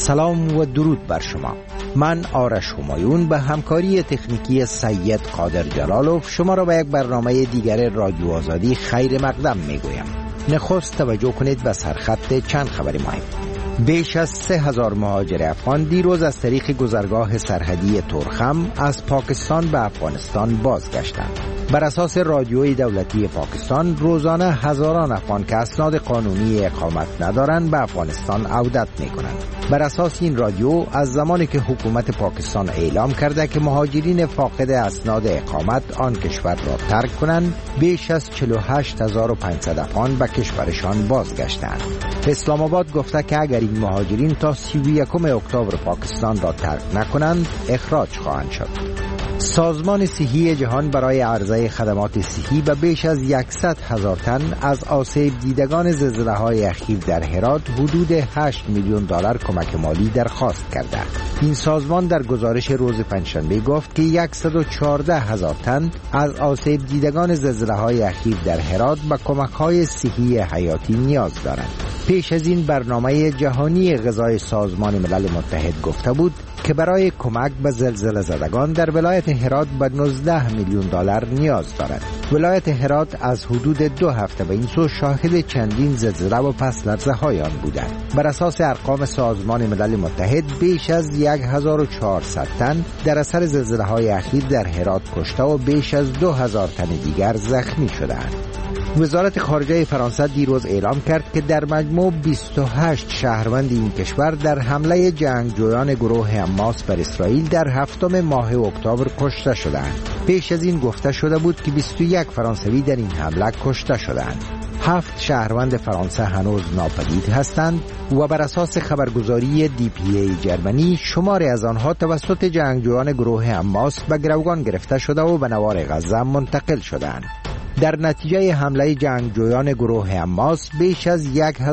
سلام و درود بر شما. من آرش همایون به همکاری تکنیکی سید قادر جلالوف شما را به یک برنامه دیگر رادیو آزادی خیر مقدم میگویم. نخست توجه کنید به سرخط چند خبری مهم. بیش از 3000 مهاجر افغان دیروز از طریق گذرگاه سرحدی تورخم از پاکستان به افغانستان بازگشتند. بر اساس رادیوی دولتی پاکستان روزانه هزاران افغان که اسناد قانونی اقامت ندارند به افغانستان عودت می‌کنند. بر اساس این رادیو از زمانی که حکومت پاکستان اعلام کرده که مهاجرین فاقد اسناد اقامت آن کشور را ترک کنند، بیش از 48500 افغان به کشورشان بازگشتند. اسلام آباد گفته که اگر این مهاجرین تا 31 اکتبر پاکستان را ترک نکنند اخراج خواهند شد. سازمان صحی جهان برای عرضه خدمات صحی به بیش از 100,000 تن از آسیب دیدگان زلزله‌های اخیر در هرات حدود 8 میلیون دلار کمک مالی درخواست کرده. این سازمان در گزارش روز پنجشنبه گفت که 114,000 تن از آسیب دیدگان زلزله‌های اخیر در هرات به کمک‌های صحی حیاتی نیاز دارند. پیش از این برنامه جهانی غذای سازمان ملل متحد گفته بود که برای کمک به زلزله زدگان در ولایت هرات به 19 میلیون دلار نیاز دارد. ولایت هرات از حدود 2 هفته به این سو شاهد چندین زلزله و پس لرزه های آن بودند. بر اساس ارقام سازمان ملل متحد بیش از 1400 تن در اثر زلزله های اخیر در هرات کشته و بیش از 2000 تن دیگر زخمی شدند. وزارت خارجه فرانسه دیروز اعلام کرد که در مجموع 28 شهروند این کشور در حمله جنگجویان گروه حماس بر اسرائیل در 7 ماه اکتبر کشته شدند. پیش از این گفته شده بود که 21 فرانسوی در این حمله کشته شدند. 7 شهروند فرانسه هنوز ناپدید هستند و بر اساس خبرگزاری DPA جرمنی شماری از آنها توسط جنگجویان گروه حماس به گروگان گرفته شده و به نوار غزه منتقل شدند. در نتیجه حمله جنگجویان گروه حماس بیش از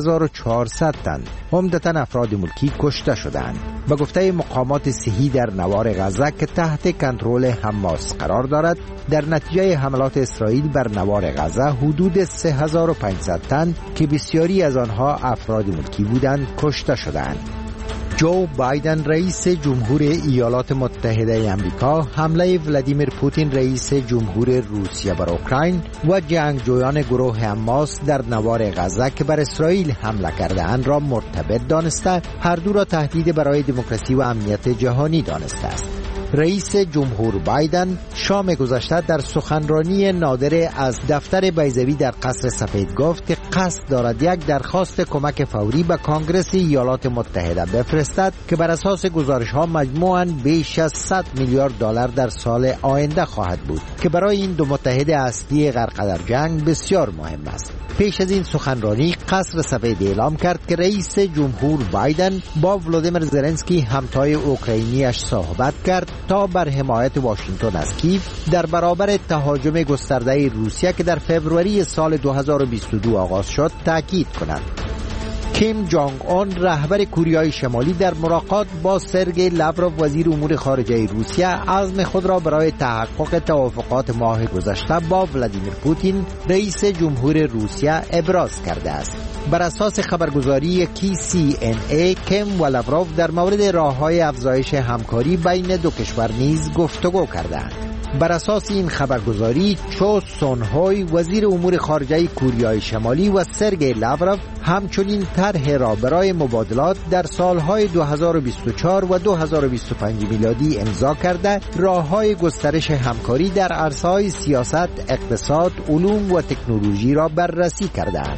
1400 تن عمدتاً افراد ملکی کشته شدند. به گفته مقامات صحی در نوار غزه که تحت کنترل حماس قرار دارد، در نتیجه حملات اسرائیل بر نوار غزه حدود 3500 تن که بسیاری از آنها افراد ملکی بودند کشته شدند. جو بایدن رئیس جمهور ایالات متحده آمریکا حمله ولادیمیر پوتین رئیس جمهور روسیه بر اوکراین و جنگجویان گروه حماس در نوار غزه که بر اسرائیل حمله کرده‌اند را مرتبط دانسته، هر دو را تهدید برای دموکراسی و امنیت جهانی دانسته است. رئیس جمهور بایدن شام گذشته در سخنرانی نادره از دفتر بیضوی در قصر سفید گفت که قصد دارد یک درخواست کمک فوری به کانگرس ایالات متحده بفرستد که بر اساس گزارش‌ها مجموعاً بیش از 100 میلیارد دلار در سال آینده خواهد بود که برای این دو متحد اصلی غرق در جنگ بسیار مهم است. پیش از این سخنرانی قصر سفید اعلام کرد که رئیس جمهور بایدن با ولادیمیر زلنسکی همتای اوکراینیش صحبت کرد تا بر حمایت واشنگتن از کیف در برابر تهاجم گسترده روسیه که در فوریه سال 2022 آغاز شد تاکید کند. کیم جانگ اون رهبر کوریای شمالی در ملاقات با سرگئی لاوروف وزیر امور خارجه روسیه عزم خود را برای تحقق توافقات ماه گذشته با ولادیمیر پوتین رئیس جمهور روسیه ابراز کرده است. بر اساس خبرگزاری KCNA کیم و لاوروف در مورد راه‌های افزایش همکاری بین دو کشور نیز گفتگو کردند. بر اساس این خبرگزاری چو سون هوی وزیر امور خارجه کوریای شمالی و سرگئی لاوروف همچنین طرح را برای مبادلات در سالهای 2024 و 2025 میلادی امضا کرده راه‌های گسترش همکاری در عرصه‌های سیاست، اقتصاد، علوم و تکنولوژی را بررسی کردند.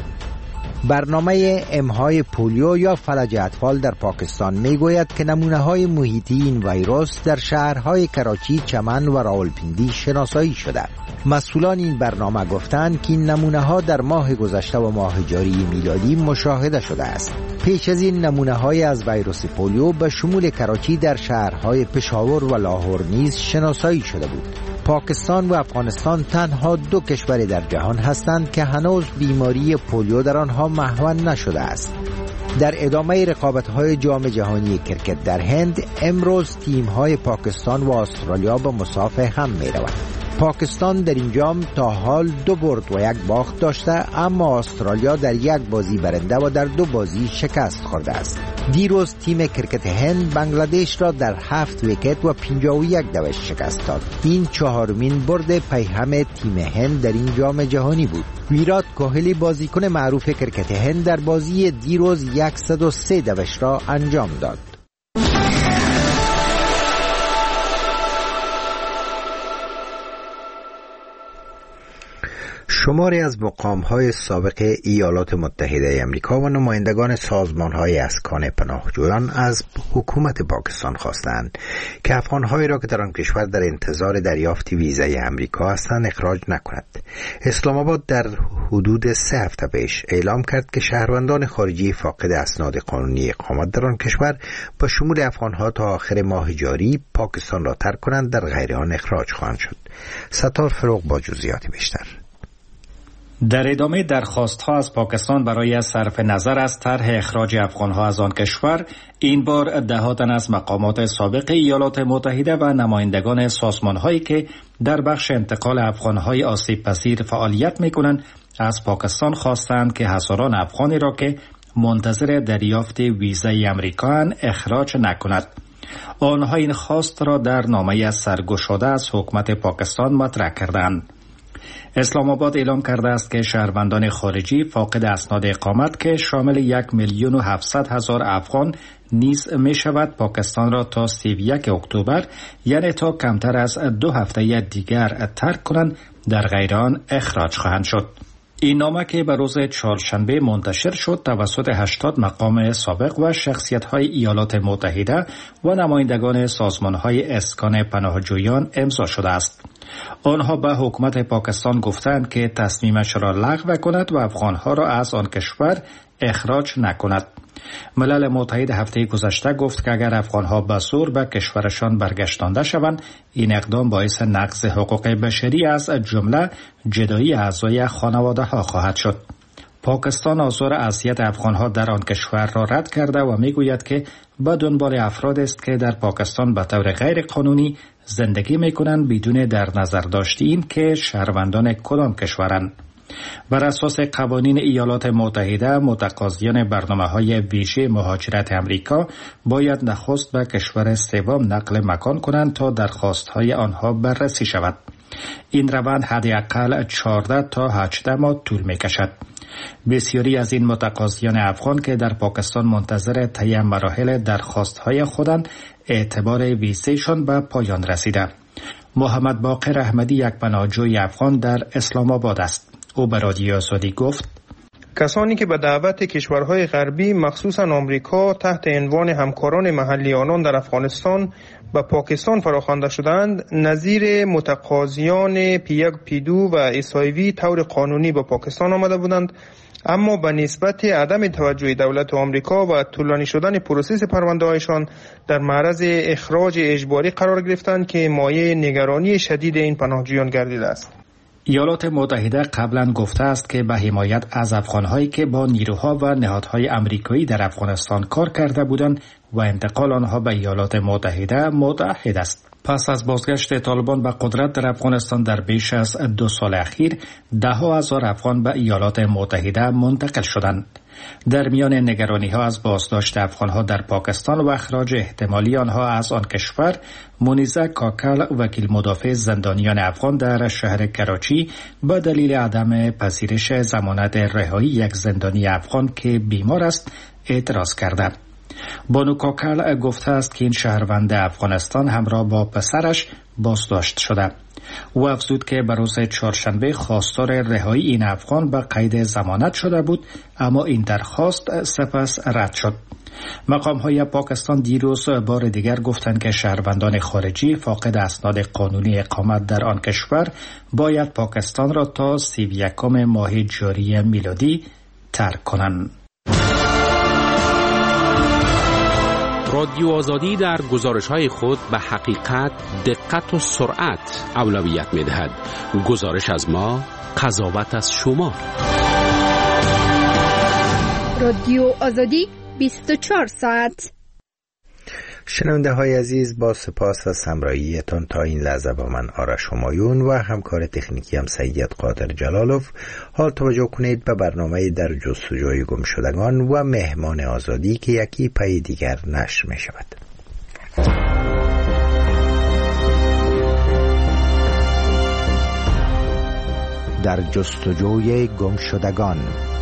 برنامه امهای پولیو یا فلج اطفال در پاکستان میگوید که نمونه‌های محیطی این ویروس در شهرهای کراچی، چمن و راولپیندی شناسایی شده. مسئولان این برنامه گفتند که این نمونه‌ها در ماه گذشته و ماه جاری میلادی مشاهده شده است. پیش از این نمونه‌های از ویروس پولیو به شمول کراچی در شهرهای پشاور و لاهور نیز شناسایی شده بود. پاکستان و افغانستان تنها دو کشور در جهان هستند که هنوز بیماری پولیو در آنها محو نشده است. در ادامه رقابت‌های جام جهانی کرکت در هند امروز تیم‌های پاکستان و استرالیا به مسافه هم می‌روند. پاکستان در این جام تا حال 2 برد و 1 باخت داشته، اما استرالیا در 1 بازی برنده و در 2 بازی شکست خورده است. دیروز تیم کرکت هند بنگلادش را در 7 ویکت و 51 دوش شکست داد. این 4مین برد پیهم تیم هند در این جام جهانی بود. ویرات کوهلی بازیکن معروف کرکت هند در بازی دیروز 103 دوش را انجام داد. شماری از مقام‌های سابق ایالات متحده آمریکا و نمایندگان سازمان‌های اسکان پناهجویان از حکومت پاکستان خواستند که افغان‌هایی را که در آن کشور در انتظار دریافت ویزای آمریکا هستند اخراج نکند. اسلام آباد در حدود 3 هفته پیش اعلام کرد که شهروندان خارجی فاقد اسناد قانونی اقامت در آن کشور با شمول افغان‌ها تا آخر ماه جاری پاکستان را ترک کنند، در غیر آن اخراج خواهند شد. ستار فروغ با جزئیات بیشتر. در ادامه درخواست‌ها از پاکستان برای صرف نظر از طرح اخراج افغان‌ها از آن کشور، این بار ده‌ها تن از مقامات سابق ایالات متحده و نمایندگان سازمان‌هایی که در بخش انتقال افغان‌های آسیب‌پذیر فعالیت می‌کنند از پاکستان خواستند که هزاران افغانی را که منتظر دریافت ویزای آمریکا اخراج نکند. آنها این خواست را در نامه‌ای سرگشاده از حکومت پاکستان مطرح کردند. اسلام آباد اعلام کرده است که شهروندان خارجی فاقد اسناد اقامت که شامل 1,700,000 افغان نیز می شود پاکستان را تا 31 اکتبر یعنی تا کمتر از 2 هفته دیگر ترک کنند، در غیر آن اخراج خواهند شد. این نامه که به روز چهارشنبه منتشر شد توسط 80 مقام سابق و شخصیت‌های ایالات متحده و نمایندگان سازمان‌های اسکان پناهجویان امضا شده است. آنها به حکومت پاکستان گفتند که تصمیمش را لغو کند و افغانها را از آن کشور اخراج نکند. ملل متحد هفته گذشته گفت که اگر افغانها به زور به کشورشان برگشتانده شوند، این اقدام باعث نقض حقوق بشری از جمله جدایی اعضای خانواده ها خواهد شد. پاکستان آزار اذیت افغانها در آن کشور را رد کرده و میگوید که به دنبال افراد است که در پاکستان به طور غیر قانونی زندگی میکنند بدون در نظر داشتی این که شهروندان کدام کشورند. بر اساس قوانین ایالات متحده، متقاضیان برنامه‌های ویژه مهاجرت آمریکا باید نخست به کشور سوم نقل مکان کنند تا درخواست‌های آنها بررسی شود. این روند حداقل 14 تا 18 ماه طول می‌کشد. بسیاری از این متقاضیان افغان که در پاکستان منتظر طی مراحل درخواست‌های خودند، اعتبار ویزایشان به پایان رسیده. محمد باقر احمدی یک پناهجوی افغان در اسلام آباد است. او به رادیو آزادی گفت: کسانی که به دعوت کشورهای غربی مخصوصاً آمریکا تحت عنوان همکاران محلی آنان در افغانستان به پاکستان فراخوانده شدند، نظیر متقاضیان P1 P2 و SIV طور قانونی به پاکستان آمده بودند، اما به نسبت عدم توجه دولت آمریکا و طولانی شدن پروسس پرونده‌هایشان در معرض اخراج اجباری قرار گرفتند که مایه نگرانی شدید این پناهجویان گردیده است. ایالات متحده قبلا گفته است که به حمایت از افغانهایی که با نیروها و نهادهای آمریکایی در افغانستان کار کرده بودند و انتقال آنها به ایالات متحده متعهد است. پس از بازگشت طالبان به قدرت در افغانستان در بیش از 2 سال اخیر، 10,000 افغان به ایالات متحده منتقل شدند. در میان نگرانی‌ها از بازداشت افغان‌ها در پاکستان و اخراج احتمالی آنها از آن کشور، منیزه کاکل وکیل مدافع زندانیان افغان در شهر کراچی به دلیل عدم پذیرش ضمانت رهایی یک زندانی افغان که بیمار است اعتراض کرده. بانو کاکل گفته است که این شهروند افغانستان همراه با پسرش بازداشت شده. او افزود که به روز چهارشنبه خواستار رهایی این افغان به قید ضمانت شده بود، اما این درخواست سپس رد شد. مقام‌های پاکستان دیروز بار دیگر گفتند که شهروندان خارجی فاقد اسناد قانونی اقامت در آن کشور باید پاکستان را تا 31 ماه جاری میلادی ترک کنند. رادیو آزادی در گزارش‌های خود به حقیقت، دقت و سرعت اولویت می‌دهد. گزارش از ما، قضاوت از شما. رادیو آزادی 24 ساعت. شنونده های عزیز، با سپاس از همراهیتان تا این لحظه با من آرش همایون و همکار تکنیکی هم سید قادر جلالوف. حال توجه کنید به برنامه در جستجوی گمشدگان و مهمان آزادی که یکی پی دیگر نشر می شود. در جستجوی گمشدگان.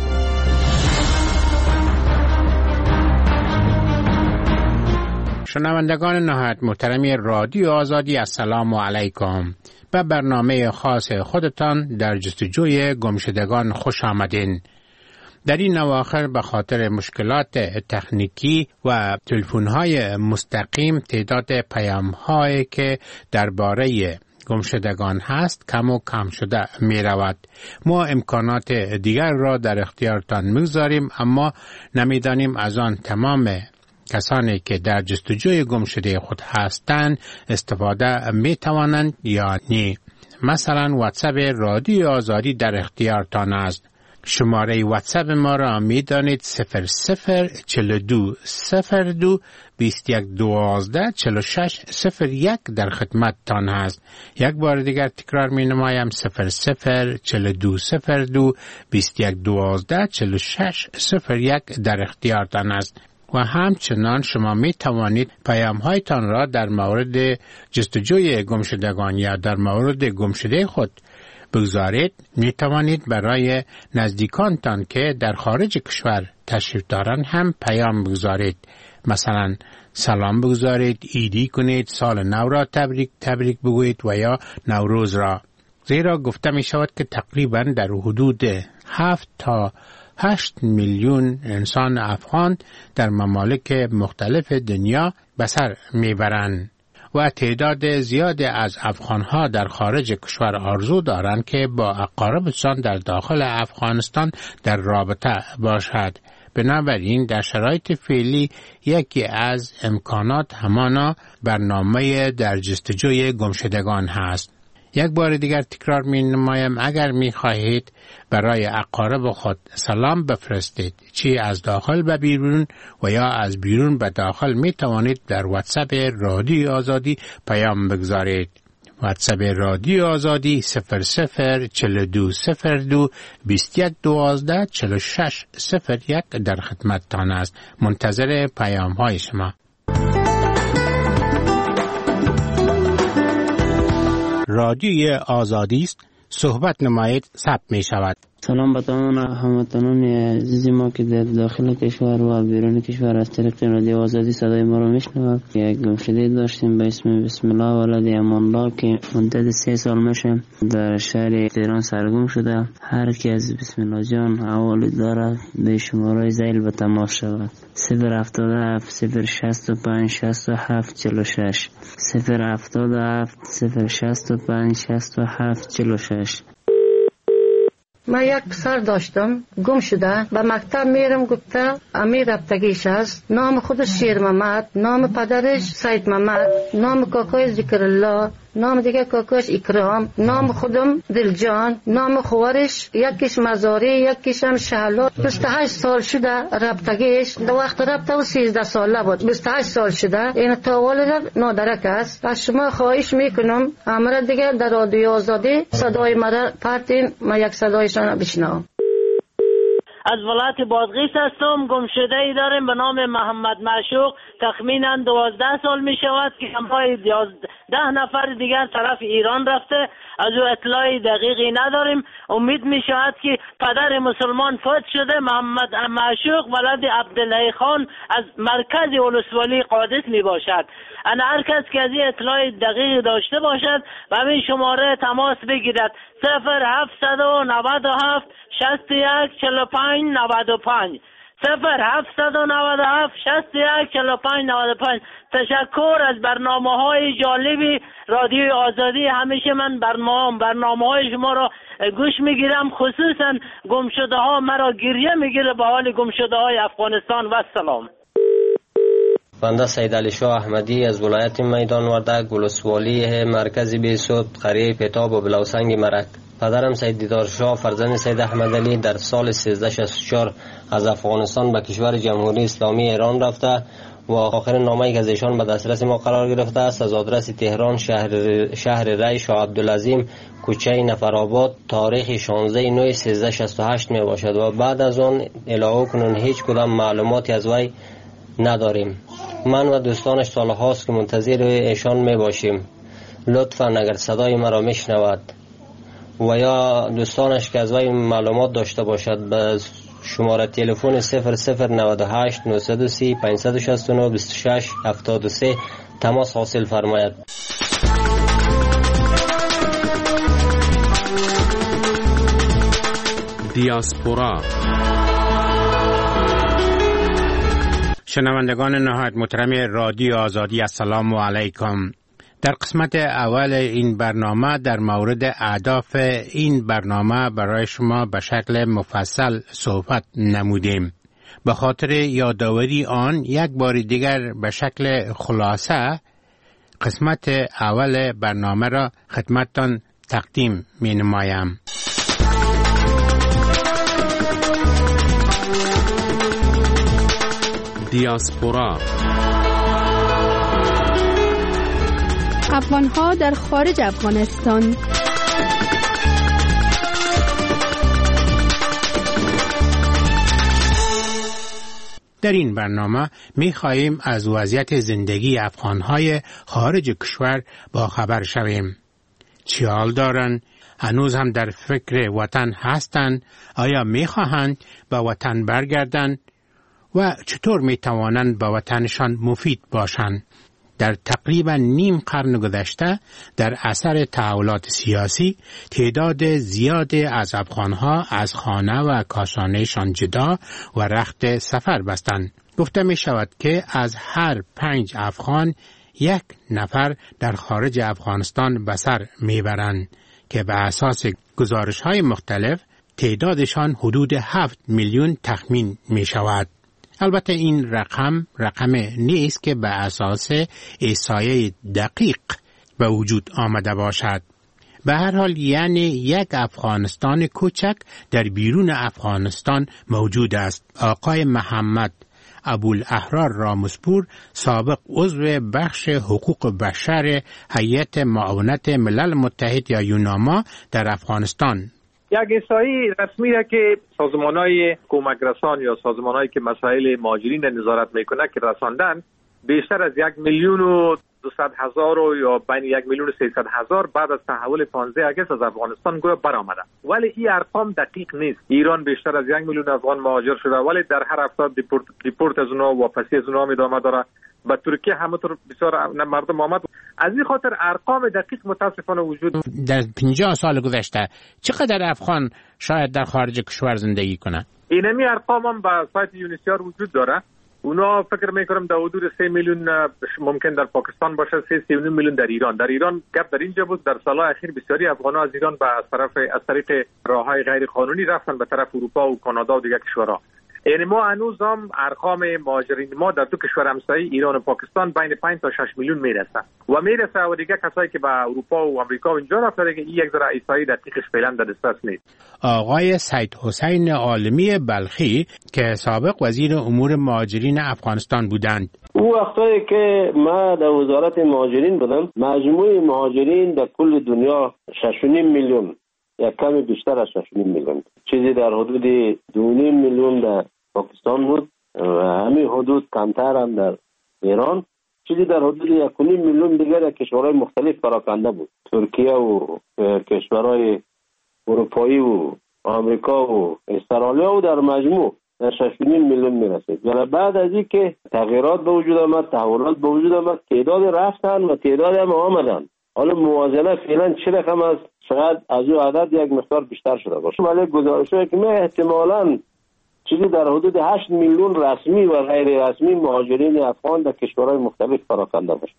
شنوندگان نهایت محترمی رادیو آزادی، السلام علیکم. به برنامه خاص خودتان در جستجوی گمشدگان خوش آمدین. در این اواخر به خاطر مشکلات تکنیکی و تلفن‌های مستقیم تعداد پیام‌هایی که درباره گمشدگان هست کم و کم شده می رود. ما امکانات دیگر را در اختیارتان می‌گذاریم، اما نمی‌دانیم از آن تمام کسانی که در جستجوی گمشده خود هستند استفاده می توانند یا نه. مثلا واتساپ رادیو آزادی در اختیارتان است. شماره واتساپ ما را می دانید 0042 02 21 12 46 01 در خدمت تان است. یک بار دیگر تکرار می نمایم 0042 02 21 12 46 01 در اختیارتان است. و همچنان شما می توانید پیام‌هایتان را در مورد جستجوی گمشدگان یا در مورد گمشده خود بگذارید. می توانید برای نزدیکانتان که در خارج کشور تشریف دارند هم پیام بگذارید. مثلا سلام بگذارید، عیدی کنید، سال نو را تبریک بگویید و یا نوروز را. زیرا گفته می شود که تقریبا در حدود 7 تا 8 میلیون انسان افغان در ممالک مختلف دنیا به سر میبرند و تعداد زیادی از افغانها در خارج کشور آرزو دارند که با اقاربشان در داخل افغانستان در رابطه باشد. بنابراین در شرایط فعلی یکی از امکانات همان برنامه در جستجوی گمشدگان هست. یک بار دیگر تکرار می نمایم، اگر می خواهید برای اقارب خود سلام بفرستید، چی از داخل به بیرون و یا از بیرون به داخل، می توانید در واتساپ رادیو آزادی پیام بگذارید. واتساپ رادیو آزادی 0042 02 21 12 46 01 در خدمت تان است. منتظر پیام های شما. رادیوی آزادی است، صحبت نمایید، ثبت می شود. سلام به تمام هموطنان عزیز ما که در داخل کشور و بیرون کشور از طریق رادیو آزادی صدای ما را میشنوند. یک گمشده داشتیم به اسم بسم الله ولد امان الله که مدت 3 سال میشه در شهر تهران سرگم شده. هر کی از بسم الله جان حوالی داره به شماره زیل به تماس شود. 077 065 67 46 077 065 67 46. من یک پسر داشتم گم شده، به مکتب میرم، گفته امیر رفتگیش است، نام خودش شیر محمد، نام پدرش سید محمد، نام کاکای ذکر الله، نام دیگه کاکاش اکرام، نام خودم دلجان، نام خوارش یکیش مزاری یکیش هم شهلا. 28 سال شده رفتگیش، در وقت رفته و 13 ساله بود، 28 سال شده. این تا والد نادرک است. از شما خواهش میکنم امر دیگه در رادیو آزادی صدای مرا پرتین، ما یک صدایشان بشنوم. از ولایت بادغیس هستم. گمشده‌ای داریم به نام محمد معشوق، تخمینا 12 سال می شود که همراه 10 نفر دیگر طرف ایران رفته. از او اطلاعی دقیقی نداریم. امید می شود که پدر مسلمان فوت شده. محمد معشوق ولد عبدالله خان از مرکز ولسوالی قادس می باشد. انا هر کس که از این اطلاع دقیق داشته باشد و همین شماره تماس بگیرد 0797 61 45 95 0797 61 45 95. تشکر از برنامه‌های جالبی رادیوی آزادی. همیشه من برنامه‌های شما را گوش میگیرم، خصوصا گمشده‌ها مرا گریه میگیره به حال گمشده‌های افغانستان. و سلام. بنده سید علی شاه احمدی از ولایت میدان وردک، ولسوالی مرکز بیسود، قریه پتاب و بلوسنگ مرک. پدرم سید دیدار شاه فرزند سید احمد علی در سال 1364 از افغانستان به کشور جمهوری اسلامی ایران رفته و آخرین نامه‌ای که از ایشان به دسترس ما قرار گرفته است از آدرس تهران شهر ری شاه عبدالعظیم کوچه نفرآباد تاریخ 16/9/1368 می باشد و بعد از آن الهو کنون هیچ کدام معلوماتی از وی نداریم. من و دوستانش سالهاست که منتظر ایشان می باشیم. لطفاً اگر صدای مرا میشنود و یا دوستانش که از وی معلومات داشته باشد به شماره تلفن 0098 930 569 26 73 تماس حاصل فرماید. دیاسپورا. شنوندگان نهایت محترم رادیو آزادی السلام علیکم. در قسمت اول این برنامه در مورد اهداف این برنامه برای شما به شکل مفصل صحبت نمودیم. به خاطر یادآوری آن یک بار دیگر به شکل خلاصه قسمت اول برنامه را خدمتتان تقدیم می نمایم. دیاسپورا. افغان‌ها در خارج افغانستان. در این برنامه می‌خواهیم از وضعیت زندگی افغان‌های خارج کشور با خبر شویم. چه حال دارند؟ هنوز هم در فکر وطن هستند؟ آیا می‌خواهند به وطن برگردند؟ و چطور می‌توانند به وطنشان مفید باشند؟ در تقریبا نیم قرن گذشته در اثر تحولات سیاسی تعداد زیادی از افغانها از خانه و کاشانهشان جدا و رخت سفر بستند. گفته می شود که از هر 5 افغان 1 نفر در خارج افغانستان به سر می برند که به اساس گزارش های مختلف تعدادشان حدود 7 میلیون تخمین می شود. البته این رقم نیست که به اساس احصایه دقیق به وجود آمده باشد. به هر حال یعنی یک افغانستان کوچک در بیرون افغانستان موجود است. آقای محمد ابوالاحرار رامسپور سابق عضو بخش حقوق بشر هیئت معاونت ملل متحد یا یوناما در افغانستان. یک احصایی رسمی را که سازمان‌های کمک رسان یا سازمان‌هایی که مسائل مهاجرین را نظارت میکنه که رساندن بیشتر از 1,200,000 یا بین 1,300,000 بعد از تحول 15 اگست از افغانستان گویا برآمده. ولی این ارقام دقیق نیست. ایران بیشتر از 1 میلیون افغان مهاجر شده ولی در هر هفته دیپورت از اونها واپسی از اونها ادامه داره. به ترکیه همونطور بسیار مردم آمد. از این خاطر ارقام دقیق متاسفانه وجود در 50 سال گذشته چقدر افغان شاید در خارج کشور زندگی کنند؟ اینمی ارقام هم به سایت یونیسیار وجود داره. اونا فکر میکنم در حدود 3 میلیون ممکن در پاکستان باشه، 3.9 میلیون در ایران. در ایران گپ در اینجا بود در سالهای اخیر بسیاری افغان‌ها از ایران از طریق راههای غیر قانونی رفتن به طرف اروپا و کانادا و دیگر کشورها. یعنی ما هنوز هم ارقام مهاجرین ما در دو کشور همسایه ایران و پاکستان بین 5 تا 6 میلیون میرسه و دیگه کسایی که به اروپا و آمریکا و اینجا رفتن دیگه این یک ذره احصایی دقیقش فعلا در دسترس نیست. آقای سید حسین عالمی بلخی که سابق وزیر امور مهاجرین افغانستان بودند. او وقتایی که ما در وزارت مهاجرین بودم مجموع مهاجرین در کل دنیا 6.5 میلیون یا کمی بیشتر از 6.5 میلیون، چیزی در حدود 2.5 میلیون در پاکستان بود و همین حدود کمتر هم در ایران، چیزی در حدود 1.5 میلیون دیگر در کشورهای مختلف پراکنده بود، ترکیه و کشورهای اروپایی و آمریکا و استرالیا و در مجموع در 6.5 میلیون میرسید. و بعد از این که تغییرات به وجود آمد، تحولات به وجود آمد، تعداد رفتن و تعداد هم آمدن. حالا موازنه فعلا چه رقم است؟ شاید از او عدد یک مقدار بیشتر شده باشه، ولی گزارش‌هایی که احتمالاً چیزی در حدود 8 میلیون رسمی و غیر رسمی مهاجرین افغان در کشورهای مختلف پراکنده باشه.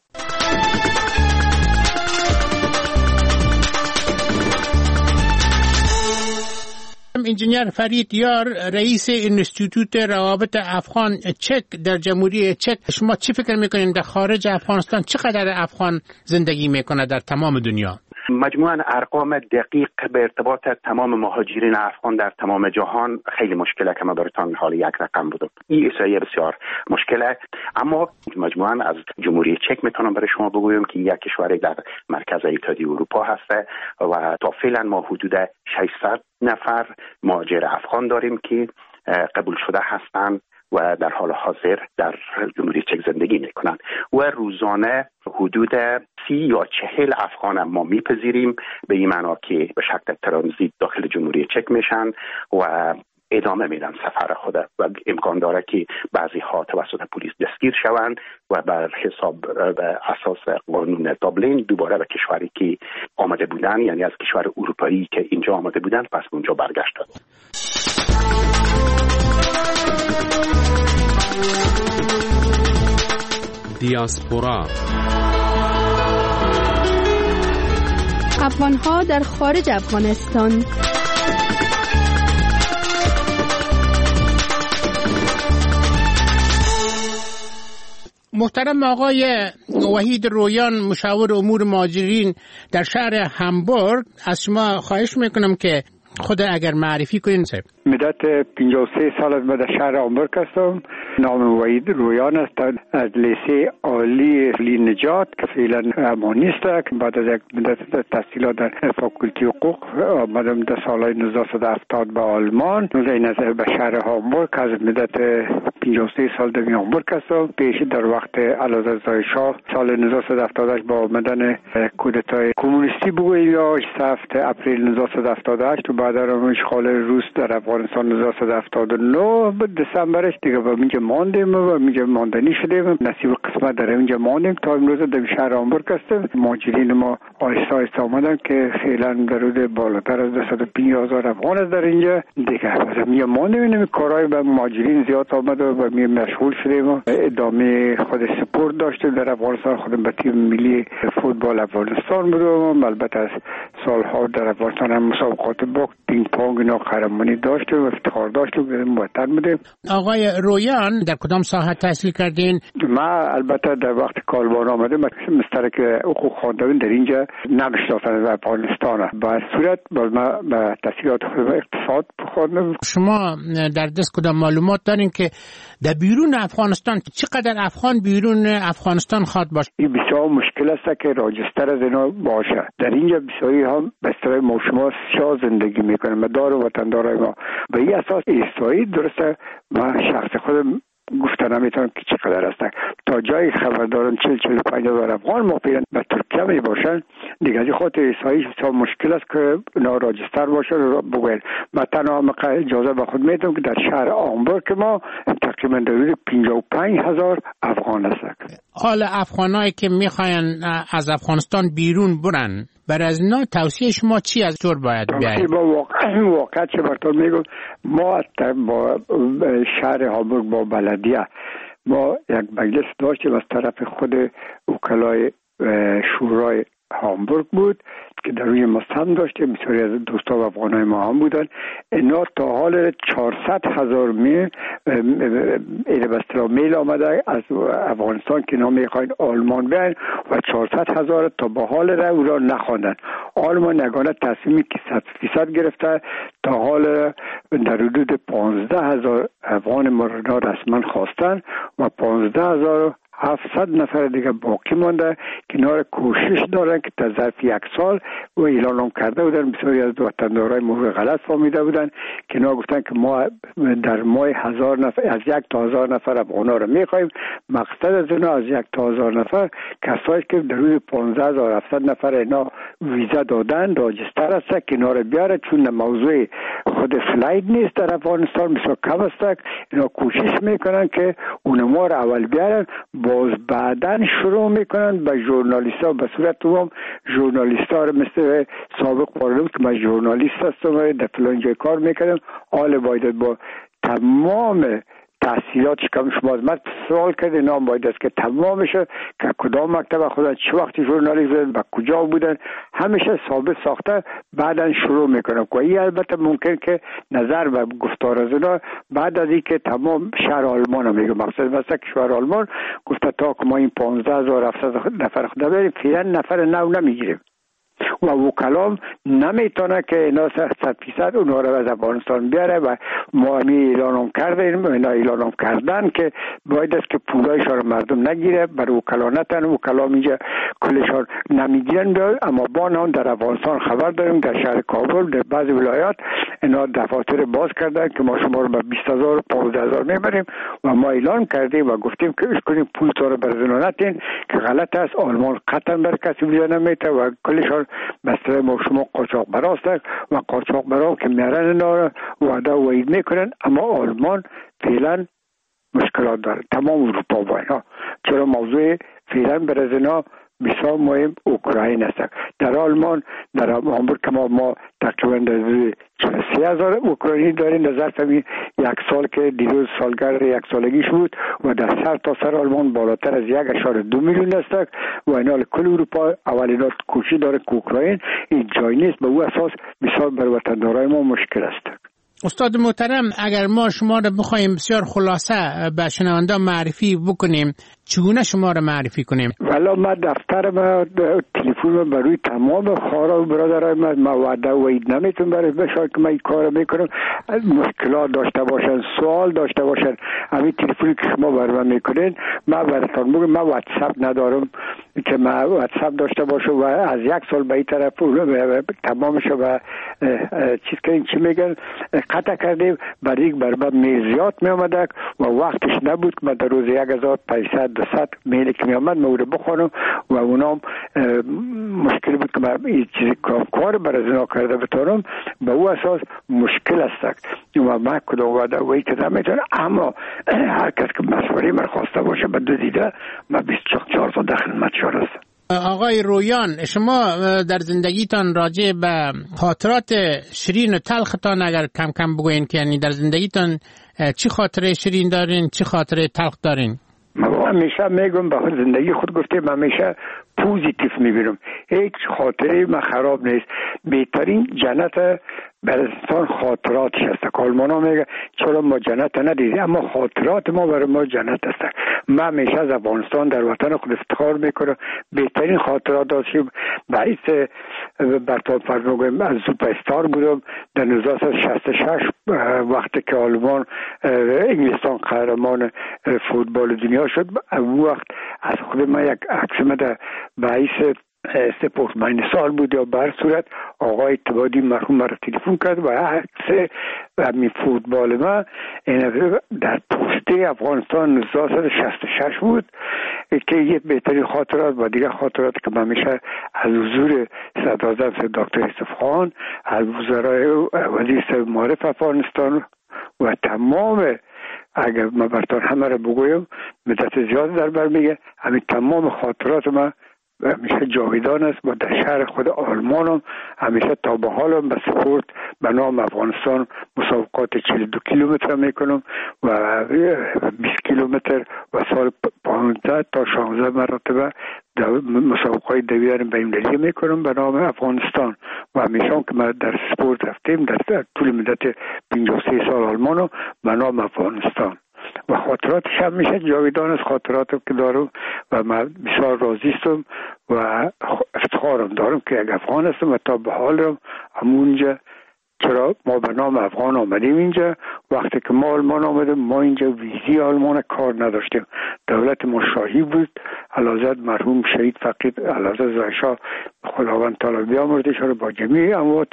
انجینیر فرید یار رئیس انستیتوت روابط افغان چک در جمهوری چک، شما چی فکر میکنین در خارج افغانستان چقدر افغان زندگی میکنه در تمام دنیا؟ مجموعاً ارقام دقیق به ارتباط تمام مهاجرین افغان در تمام جهان خیلی مشکله که ما براتون حال یک رقم بودم. این احصایه بسیار مشکله، اما مجموعاً از جمهوری چک میتونم برای شما بگویم که یک کشوری در مرکز اتحادیه اروپا هست و تا فعلا ما حدود 600 نفر مهاجر افغان داریم که قبول شده هستند و در حال حاضر در جمهوری چک زندگی میکنند و روزانه حدود 30 یا 40 افغان ما میپذیریم، به این معنا که به شکل ترانزیت داخل جمهوری چک میشن و ادامه میدن سفر خود و امکان داره که بعضی ها توسط پلیس دستگیر شوند و بر حساب به اساس قانون دابلین دوباره به کشوری که آمده بودن، یعنی از کشور اروپایی که اینجا آمده بودن، پس اونجا برگشتند. دیاسپورا افغان‌ها در خارج افغانستان. محترم آقای وحید رویان، مشاور امور مهاجرین در شهر همبورگ، از شما خواهش میکنم که خود اگر معرفی کنین. مدت 53 سال از در شهر همبورگ هستم. نام وحید رویان است. از لیسه عالی نجات که فعلا امانیست است. بعد از یک مدت تحصیلات در فاکولتی حقوق آمدم در سال 1970 به آلمان. این از به شهر همبورگ از مدت 53 سال در همبورگ هستم. پیش در وقت علازرزای شاه سال 1978 با آمدن کودتای کمونیستی بگوییم یا 7 اپریل 1978 و بعد از اشغال روس در افغانستان 1979 دسامبرش دیگه با اینجا ماندیم و اینجا ماندنی شدیم. نصیب قسمت در اینجا ماندیم تا امروز در شهر همبورگ هستیم. مهاجرین ما آهسته آهسته آمدن که فعلا در حدود بالاتر از 250,000 افغان است در اینجا دیگه. از اینجا ماندیم. این کارهای به مهاجرین زیاد آمد و می مشغول شدیم و ادامه خود سپورت داشتیم در افغانستان. خودم به تیم ملی فوتبال افغانستان بودم. البته از سالها در افغانستان هم مسابقات باخت، پینگ پونگ اینا قهرمانی داشتیم و افتخار داشتیم، وطن بودیم. آقای رویان در کدام ساحه تحصیل کردین؟ ما البته در وقت کالبان آمدم مسترک حقوق خواندم در اینجا نمیشناختم در افغانستان. با صورت باز ما به تحصیلات خود اقتصاد بخوندم. شما در دست کدام معلومات دارین که در بیرون افغانستان چقدر افغان بیرون افغانستان خواد باشه؟ این بسیار مشکل است که راجستر از اینا باشه. در اینجا بسیاری هم به اصطلاح ما شما سیاه زندگی میکنیم. مدار و وطندارای ما به این اساس ایستایی درسته. ما شخص خودم گفتن نمیتونم که چقدر هستن. تا جای خبر دارم 40-45,000 افغان موقعا به ترکیه می باشن. دیگه از خاطر ایسایی بسیار مشکل است که اونا راجستر باشه رو بگوین. من تنها اجازه به خود میدم که در شهر همبورگ ما تقریبا در حدود 55,000 افغان هست. حال افغانایی که میخواین از افغانستان بیرون برن، برای از اینا توصیه شما چی از جور باید بیاید؟ واقعا چه براتون میگم، ما با شهر همبورگ با بلدیه ما یک مجلس داشتیم از طرف خود وکلای شورای همبورگ بود که در روی مستند داشتیم. بسیاری از دوستان و افغانای ما هم بودن. اینا تا حال 400,000 میل آمده از افغانستان که اینا میخواین آلمان بیاین و 400,000 تا به حال رو را نخواندن. آلمان یگانه تصمیمی که 100% گرفته تا حال در حدود 15,000 افغان ما را رسما خواستن و 15,700 نفر دیگه باقی مانده که اینا را کوشش دارن که تا ظرف 1 سال و اعلان کرده بودن. بسیاری از وطندارای ما غلط فهمیده بودن که اینا گفتن که ما در ماه 1000 نفر از 1 تا 1000 نفر افغانا را میخوایم. مقصد از اینا از 1 تا 1000 نفر کسایی که در حدود 15,700 نفر اینا ویزا دادن راجستر هست که اینا را بیاره، چون موضوع خود فلایت نیست در افغانستان بسیار کم است. اینا کوشش میکنن که اونما را اول بیارن، باز بعدن شروع میکنن به ژورنالیست‌ها به صورت عموم ژورنالیست‌ها مثل سابق پارلمان که من ژورنالیست هستم در فلان جای کار میکردم. حال باید با تمام تحصیلاتش کم شما از من سوال کرده نام باید است که تمام بشه که کدام مکتب خودن چه وقتی ژورنالیست بودن و کجا بودن همیشه ثابت ساخته بعدن شروع میکنن. و این البته ممکن که نظر و گفتار از اونا بعد از اینکه تمام شهر آلمان هم میگه مقصد مثلا که شهر آلمان گفته تا که ما این 15,700 نفر خدا بریم فعلا نفر نو نمیگیریم. و وکلام نمیتونه که اینا 100% اونها رو از افغانستان بیاره و ما اعلام کردیم، اینا اعلام کردن که باید است که پولایشان رو مردم نگیره، برای وکلا نتن، وکلام اینجا کلشان نمیگیرن. اما با نام در افغانستان خبر داریم در شهر کابل در بعضی ولایات اینا دفاتر باز کردن که ما شما رو به 20,000 15,000 میبریم و ما اعلان کردیم و گفتیم که اش کنیم پول تو رو برزنو نتین که غلط است. آلمان قطعا بر کسی ویزا نمیته و کلشان بسته ما شما قاچاق براست و قاچاق برا که میارن اینا رو وعده و وعید میکنن. اما آلمان فعلا مشکلات داره، تمام اروپا با اینا، چرا موضوع فعلا برای اینا بسیار مهم اوکراین است. در آلمان در هامبورگ که ما تقریبا 30,000 اوکراینی داریم در ظرف یک سال که دیروز سالگرد یک سالگیش بود و در سر تا سر آلمان بالاتر از 1.2 میلیون است و اینا کل اروپا اولین کوشش داره که اوکراین این جای نیست. به او اساس بسیار بر وطندارای ما مشکل است. استاد محترم، اگر ما شما رو بخوایم بسیار خلاصه به شنونده معرفی بکنیم، چگونه شما رو معرفی کنیم؟ والا ما دفتر ما تلفن برای تمام خارا و برادرای ما وعده و اید نمیتون برای بشار که ما این کار میکنم. مشکلات داشته باشن، سوال داشته باشن، همین تلفنی که شما برای من میکنین ما براتون بگم. ما واتساپ ندارم که ما واتساپ داشته باشم و از یک سال به این طرف تمامش و چیز که این چی میگن قطع کردیم. برای یک برابر میزیات می آمده و وقتش نبود که من در روز 1,500-200 میلی که می آمد مورد بخونم و اونام مشکل بود که من این چیزی کار برای زنا کرده بتانم. به او اساس مشکل است و من کدام وعده و ای که نمیتونه. اما هر کس که مشوره من خواسته باشه به دو دیده من 24 تا در خدمت شما هستم. آقای رویان، شما در زندگیتان راجع به خاطرات شیرین و تلختان اگر کم کم بگوین که یعنی در زندگیتان چی خاطره شیرین دارین، چی خاطره تلخ دارین؟ من همیشه میگم به زندگی خود گفتم همیشه پوزیتیو میبینم، هیچ خاطره من خراب نیست. بهترین جنت برای انسان خاطراتش هست. آلمان ها میگه چرا ما جنت ندیدیم، اما خاطرات ما برای ما جنت هست. من همیشه از افغانستان در وطن خود افتخار میکنم. بهترین خاطرات داشتیم. باعث برطان فرموگم از سوپر استار بودم در 1966 وقتی که آلمان انگلستان قهرمان فوتبال دنیا شد. اون وقت از خود من یک عکس مده باعث سپورتمن سال بود یا بر صورت آقای اتبادی مرحوم مرا تلفن کرد و عکس همین فوتبال ما در پوسته افغانستان 1966 بود که یک بهترین خاطرات و دیگه خاطرات که من میشه از حضور صدراعظم دکتر یوسف خان، از وزرای وزیر معارف افغانستان و تمام، اگر من براتون همه رو بگویم مدت زیاد در بر میگه، همین تمام خاطرات من همیشه جاویدان است و در شهر خود آلمان هم همیشه تا به حال هم به سپورت به نام افغانستان مسابقات 42 کیلومتر میکنم و 20 کیلومتر و سال 15 تا 16 مرتبه مسابقات دویدن بین‌المللی میکنم به نام افغانستان و همیشه هم که ما در سپورت رفتیم در طول مدت 53 سال آلمان هم به نام افغانستان و خاطراتش هم میشه جاویدان از خاطراتم که دارم و من بسیار راضیستم و افتخارم دارم که یک افغان هستم و تا به حالم همونجا. چرا ما به نام افغان آمدیم اینجا؟ وقتی که ما آلمان آمدیم ما اینجا ویزی آلمان کار نداشتیم، دولت ما شاهی بود. علازد مرحوم شهید فقید علازد زایشاه خداوند تعالی بیامرزش رو با جمیع اموات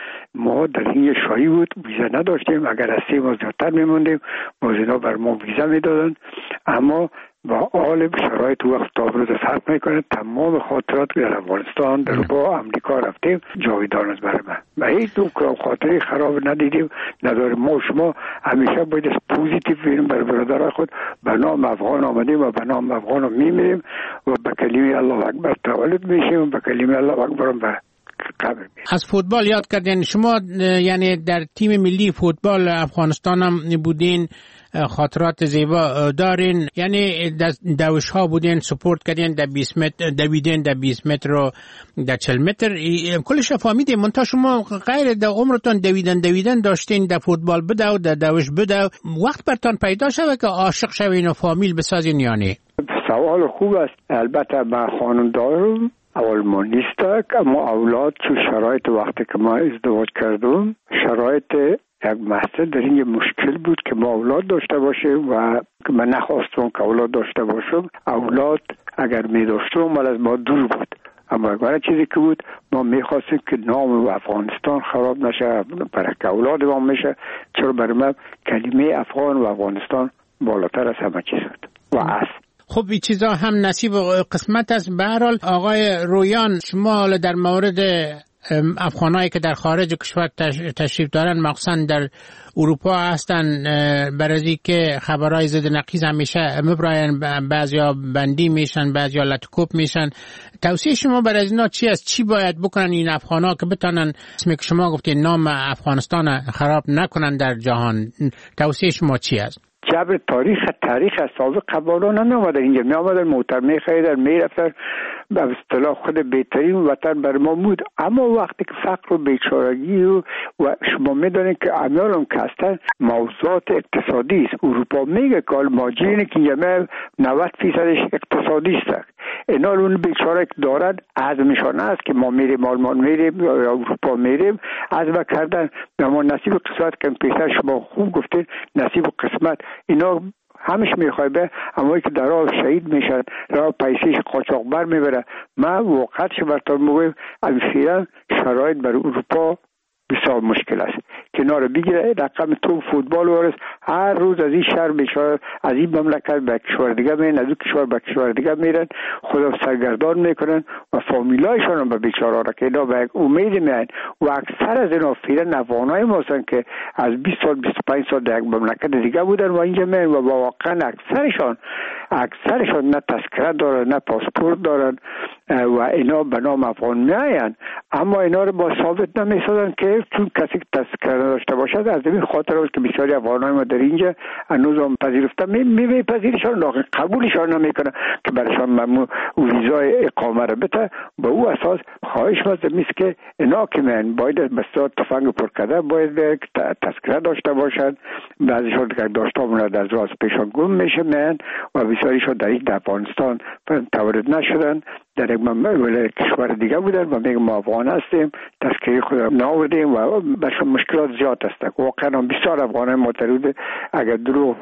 ما در این شاهی بود، ویزا نداشتیم. اگر از 3 ماه زیادتر میموندیم موزینا بر ما ویزا میدادن. اما با حال شرایط وقت تا امروز فرق میکنه. تمام خاطرات در افغانستان در با امریکا رفتیم جاویدان است برای من و هیچ دو خاطری خراب ندیدیم نداریم. ما شما همیشه باید پوزیتیو بینیم برای برادرای خود. به نام افغان آمدیم و به نام افغان میمیریم و به کلمه الله اکبر تولد میشیم و به کلمه الله اکبر به قبر میشیم. از فوتبال یاد کردین شما، یعنی در تیم ملی فوتبال افغانستان هم بودین، خاطرات زیبا دارین، یعنی دوش ها بودین، سپورت کردین در 20 متر، دویدین در 20 متر و در 40 متر، کلش فهمیدین. منتها شما غیر در عمرتون دویدن داشتین در فوتبال بده و در دوش بده، وقت برتان پیدا شده که عاشق شوین و فامیل بسازین؟ یعنی سوال خوب است. البته من خانم دارم آلمان نیست، اما اولاد چون شرایط وقتی که ما ازدواج کردم شرایط یک مسئله در این مشکل بود که ما اولاد داشته باشیم و من نخواستم که اولاد داشته باشم. اولاد اگر می داشتم ولی از ما دور بود، اما اگر چیزی که بود ما میخواستیم که نام افغانستان خراب نشه، برای که اولاد ما میشه. چرا برای من کلمه افغان و افغانستان بالاتر از همه چیز بود و است. خب این چیزا هم نصیب و قسمت است. به هر حال آقای رویان، شما در مورد افغانایی که در خارج کشور تشریف دارن مخصوصا در اروپا هستن، برای که خبرهای ضد نقیض همیشه میبراین، بعضیا بندی میشن، بعضیا لطکوب میشن. توصیه شما برای اینا چی است؟ چی باید بکنن این افغانا که بتونن اسمی که شما گفتید نام افغانستان خراب نکنن در جهان؟ توصیه شما چی است؟ جبر تاریخ از سابق قبالان نمی آمده اینجا، می آمده محترمه خیلی می رفتن به اصطلاح خود بهترین وطن بر ما بود. اما وقتی که فقر و بیچارگی و شما می دانید که امیالم که هستن موضوعات اقتصادی است. اروپا میگه که ماجرینه که یمه 90% اقتصادی است. اینا اون بیچاره که دارن عزمشان است که ما میریم آلمان میریم یا اروپا میریم، عزم کردن به ما نصیب قسمت که پیشتر شما خوب گفتید نصیب قسمت اینا همش میخوایبه، اما که در راه شهید میشن، راه پیسیش قاچاقبر میبره. من واقعا براتون میگم اصلا شرایط بر اروپا بسیار مشکل است. کنار بگیره رقم تو فوتبال ورس هر روز از این شهر بیچاره از این مملکت به کشور دیگه میرن، از این کشور به کشور دیگه میرن، خدا سرگردان میکنن و فامیلایشان هم به بیچاره را که اینا به امید میان. و اکثر از اینا فیرن افغانای ما هستن که از 20 سال 25 سال در یک مملکت دیگه بودن و اینجا میان و واقعا اکثرشان نه تذکره دارن نه پاسپورت دارن و اینا به نام افغان میاین، اما اینا رو با ثابت نمیسازن که چون کسی که تذکره داشته باشد. از این خاطر است که بسیاری افغانای ما در اینجا هنوز هم پذیرفتن میپذیرشان، لکن قبولشان نمیکنه که برایشان ممنوع ویزای اقامه رو بده. به او اساس خواهش میست که اینا که من باید بسیار تفنگ پر کرده باید تذکره داشته باشد. بعضیشان که داشته مونه در راست پیشان گم میشه من و بسیاریشان در این افغانستان تولد نشدن، در یک کشور دیگه بودن و میگم ما افغان هستیم، تذکره خود ناوردیم و برشون مشکلات زیاد هست. واقعا بسیار افغانای معترض اگر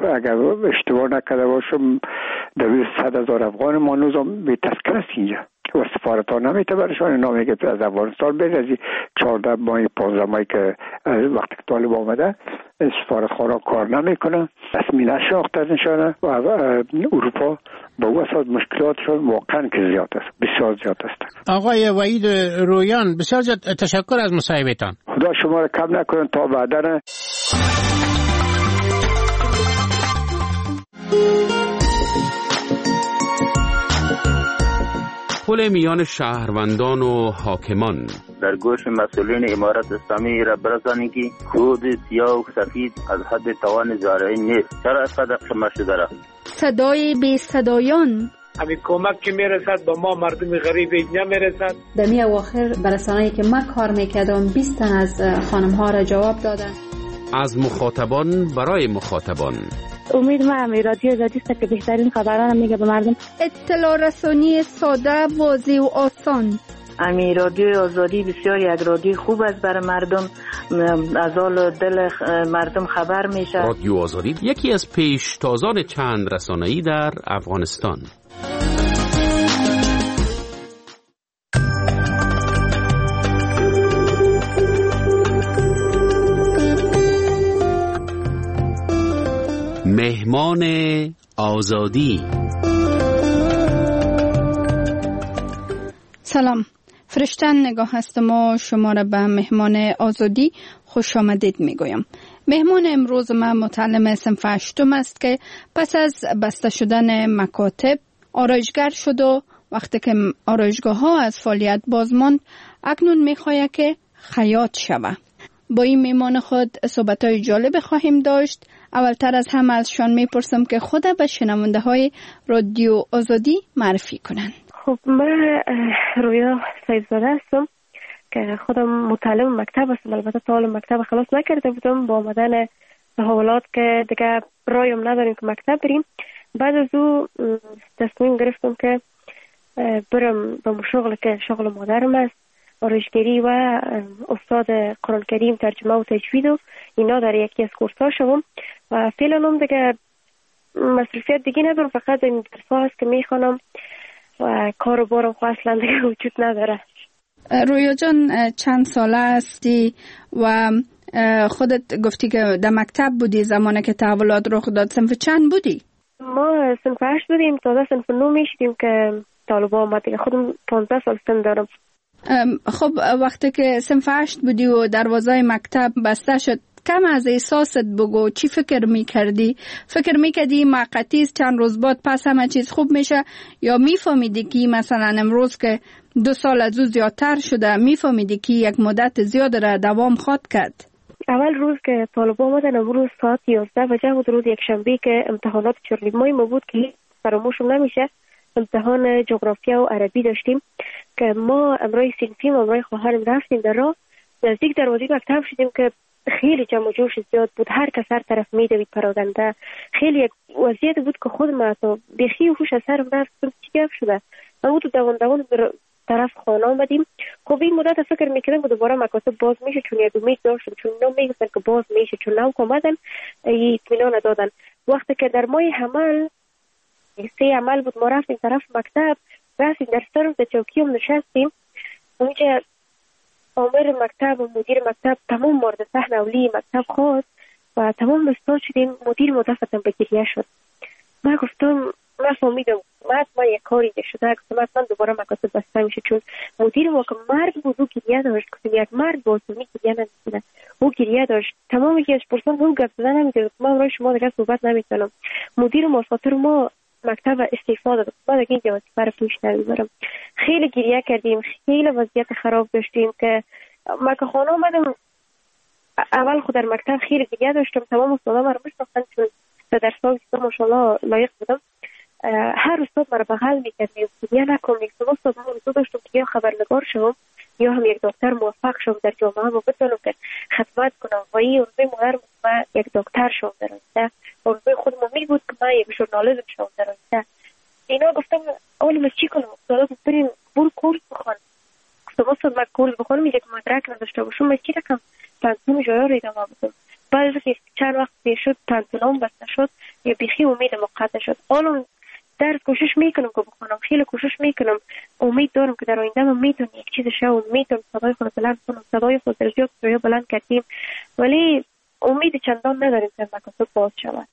اشتباه نکرده باشم در 100,000 افغان ما هنوز به تذکره است اینجا و سفارت ها نمیته برشان نامی که از افغانستان بین از 14 ماه 15 ماهی که وقتی که طالب آمده سفارت خانه کار نمیکنه، رسمی نشناخته نشانه و اروپا با او اساس مشکلاتشون واقعا که زیاد است، بسیار زیاد است. آقای وحید رویان بسیار تشکر از مصاحبهتان. خدا شما را کم نکنه تا بعدا. پل میان شهروندان و حاکمان در گوش مسئولین امارت اسلامی را برسانید که کود سیاه و سفید از حد توان زارعین نیست. چرا اینقدر شما شده را؟ صدای بی صدایان همین کمک که میرسد به ما مردم غریب اینجا میرسد. در می اواخر برسانه‌ای که من کار میکردم 20 تن از خانم ها را جواب دادن. از مخاطبان برای مخاطبان. امید ما رادیو آزادی است که بهترین خبران میگه به مردم. اطلاع رسانی ساده، واضح و آسان. رادیو آزادی بسیار یک رادیو خوب است برای مردم، از حال دل مردم خبر میشه. رادیو آزادی یکی از پیشتازان چند رسانه‌ای در افغانستان. مهمان آزادی. سلام، فرشتن نگاه هستم و شما را به مهمان آزادی خوش آمدید میگویم. مهمان امروز ما متعلم صنف 8 است که پس از بسته شدن مکاتب آرایشگر شد و وقتی که آرایشگاه ها از فعالیت باز ماند اکنون میخواهد که خیاط شود. با این مهمان خود صحبت‌های جالب خواهیم داشت. اولتر از همه ازشان میپرسم که خود به شنونده های رادیو آزادی معرفی کنند. خب من رویا سیدزاده هستم که خودم متعلم مکتب هستم، البته تا حالا مکتب خلاص نکرده بودم. با آمدن تحولات که دیگه رایم نداریم که مکتب بریم، بعد از او تصمیم گرفتم که برم به شغل که شغل مادرم است، آرایشگری و استاد قرآن کریم ترجمه و تجوید و اینا در یکی از کورس‌ها شدم و فعلا هم دیگه مصروفیت دیگه ندارم، فقط این درس‌ها هست که میخوانم و کار و بارم خو اصلا دیگه وجود نداره. رویا جان چند ساله هستی و خودت گفتی که در مکتب بودی زمانی که تحولات رخ داد؟ صنف چند بودی؟ ما صنف 8 بودیم، تازه صنف 9 میشدیم که طالبا آمد دیگه. خودم 15 سال سن دارم. خب وقتی که صنف 8 بودی و دروازه مکتب بسته شد، کم از احساست بگو، چی فکر میکردی؟ فکر میکردی موقتی چند روز بعد پس همه چیز خوب میشه، یا میفهمیدی که مثلا امروز که 2 سال از او زیادتر شده میفهمیدی که یک مدت زیاد را دوام خواهد کرد؟ اول روز که طالبا آمدن، امروز ساعت 11 بجه بود، روز یک شنبه که امتحانات 4 ماه ما بود که فراموشم نمیشه. امتحان جغرافیا و عربی داشتیم که ما امرای صنفیم امرای خواهرم رفتیم در راه، نزدیک دروازه مکتب شدیم که خیلی جمع و جوش زیاد بود، هر کس هر طرف میدوید پراگنده. خیلی یک وضعیت بود که خود ما تو بخی و هوش از سرم رفت، چی گپ شده؟ ما تو دوان طرف خانه آمدیم. خب این مدت فکر میکردم که دوباره مکاتب باز میشه، چون یک امید داشتم، چون اینا میگفتن که باز میشه، چون نو آمدن اطمینان دادن. وقتی که در ماه حمل 3 عمل بود، ما رفتیم طرف مکتب، رفتیم در سر در چوکی هم نشستیم. اونجا آمر مکتب و مدیر مکتب تمام مورد صحن اولی مکتب خواست و تمام استاد شدیم. مدیر مدفتم به گریه شد. من گفتم من فهمیدم ما یک کاری شده، گفتم من دوباره مکاتب بسته میشه، چون مدیر ما که مرد بود او گریه داشت. گفتم یک مرد بود گریه نمیکنه، او گریه داشت. تمام یکی از پرسان او گپ زدن نمیده، من برای شما دیگه صحبت نمیکنم. مدیر ما خاطر ما مکتب استعفا داد، بعد دیگه این وظیفه رو پیش نمیبرم. خیلی گریه کردیم، خیلی وضعیت خراب داشتیم که ما که خانه اومدم اول خود در مکتب خیلی گریه داشتم. تمام استادا ما رو میشناختن، چون به درس‌ها ماشاءالله لایق بودم. هر استاد ما رو بغل میکرد، گریه نکنید. استاد ما رو داشتم که یا خبرنگار شوم یا هم یک دکتر موفق شوم در جامعه و بتونم که خدمت کنم. و این روزی مادر ما یک دکتر شوم در آینده، و روزی خود ما می بود که من یک ژورنالیسم شوم در آینده. اینا گفتم اول ما چی کنم؟ استادا بریم برو کورس بخوان. گفتم استاد من کورس بخونم یک مدرک نداشته باشم، من چی رقم تنظیم جایا رو ادامه بدم. بعد از چند وقت شد تنظیم بسته شد، یا بیخی امید مقطع شد. حالا درس کوشش میکنم که بخونم، خیلی کوشش میکنم، امید دارم که در آینده من میتونم یک چیز شو، میتونم صدای خود بلند کنم. صدای خود در جا بلند کردیم، ولی امید چندان نداریم که مکاتب باز شود.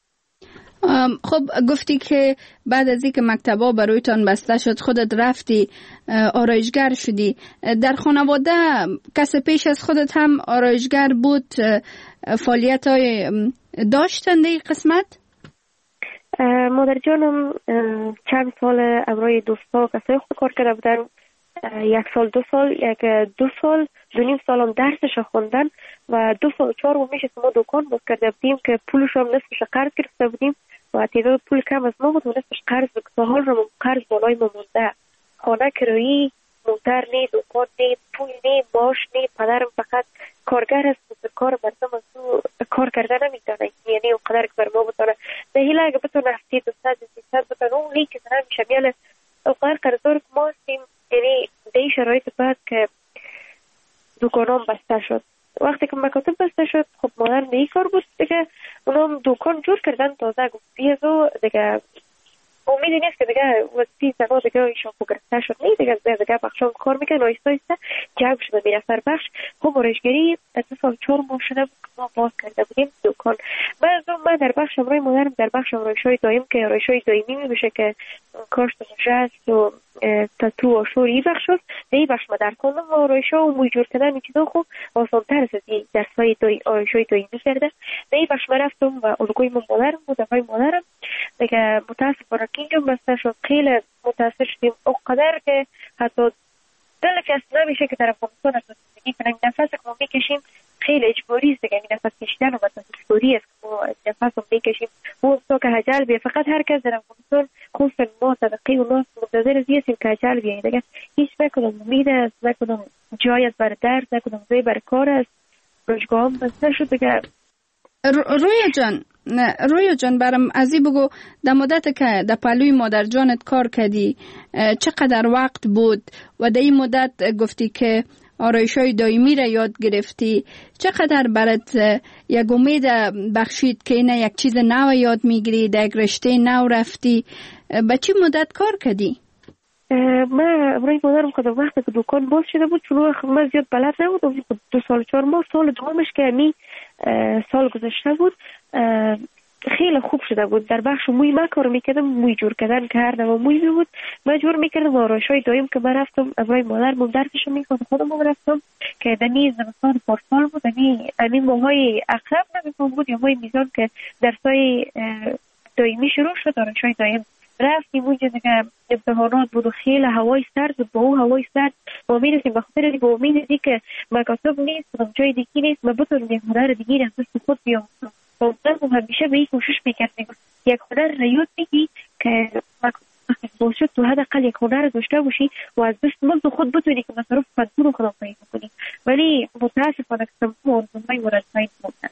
خب گفتی که بعد از اینکه مکتبا برایتان بسته شد خودت رفتی آرایشگر شدی. در خانواده کس پیش از خودت هم آرایشگر بود؟ فعالیت های داشتن در قسمت؟ مادر جانم چند سال امرای دوستا کسای خود کار کرده بودن، 1 سال 2 سال، 2 سال 2.5 سال هم درسش خوندن و 2 سال 4 ماه میشه ما دکان باز کرده بودیم که پولش هم نصفش قرض گرفته بودیم و تعداد پول کم از ما بود و نصفش قرض بود. حال رو قرض بالای ما مونده، خانه کرایی، موتر نی، دکان نی، پول نی، معاش نی. پدرم فقط کارگر است، کار مردم از او کار کرده نمیتونه، یعنی اونقدر که بر ما بتونه نهیله اگه بتونه هفته 200 بتونه اون لیک زنه میشه بیاله اونقدر قرضدار که ما هستیم. یعنی در شرایط بعد که دکانام بسته شد، وقتی که مکاتب بسته شد، خب مادر نهی کار بود دیگه، اونا دکان جور کردن تازه. گفت بیازو دیگه امیدی نیست که دیگه وقتی زنها دیگه ایشان گرفته شد، نه دیگه بخشان کار میکنن آیسته آیسته جمع شده میرفتر بخش. خب آرایشگری 2 سال 4 ماه شده بود که ما باز کرده بودیم دکان. من در بخش امرای مادرم در بخش آرایش‌های دایم که آرایش‌های دائمی میشه که کاشت مجاز و تاتو و شوری بخش شد، این بخش ما در کندم و آرایش‌ها و موجور کردن این چیزا خوب آسان‌تر از این درس‌های آرایش‌های دائمی کرده. این بخش ما رفتم و الگوی من مادرم بود، افای مادرم دیگه متاسفانه کینجم بسته شد. خیلی متاسف شدیم اونقدر که حتی دل کس نمیشه که در افغانستان زندگی کنیم. نفس که ما میکشیم خیلی اجباری است دیگه، این نفس کشیدن و اجباری است که ما نفس رو میکشیم. اون تا که هجل بیه، فقط هر کس در افغانستان خصوصا ما طبقه و ناس منتظر زیستیم که هجل بیه دیگه. هیچ نکنم امید است، نکنم جای است برای درس، نکنم جای برای کار است. روزگاه هم بسته شد دیگه. رویا جان، رویا جان برام ازی بگو در مدت که در پلوی مادر جانت کار کردی چقدر وقت بود و در این مدت گفتی که آرایش‌های دائمی را یاد گرفتی، چقدر برات یک امید بخشید که اینه یک چیز نو یاد میگیری، در یک رشته نو رفتی؟ به چی مدت کار کردی؟ من برای مادرم خودم وقتی که دکان باز شده بود چون من زیاد بلد نبودم 2 سال 4 ماه، سال دومش که امی سال گذشته بود خیلی خوب شده بود. در بخش موی من کار میکردم، موی جور کردن کردم و موی بود من جور میکردم. آرایش‌های دایم که من رفتم برای مادرم درسش میخواد خودم رفتم که دنی زمستان پارسال بود، دنی ماهای اقرب نمیفهم بود یا ماهای میزان که درسای دایمی شروع شد. آرایش‌های دایم رفتیم اونجا دیگه امتحانات بود و خیلی هوای سرد بود. با اون هوای سرد ما میرسیم بخاطر دیگه امید دی که مکاتب نیست و جای دیگه نیست من بتونم یک هنر دیگه از دست خود بیام. مادرم همیشه به این کوشش میکرد یک هنر را یاد بگی که باشه تو حداقل یک هنر داشته باشی و از دست مزد خود بتونی که مصرف خودتون خودم پیدا کنی. ولی متاسفانه که آرزوهای مرتبط بودن.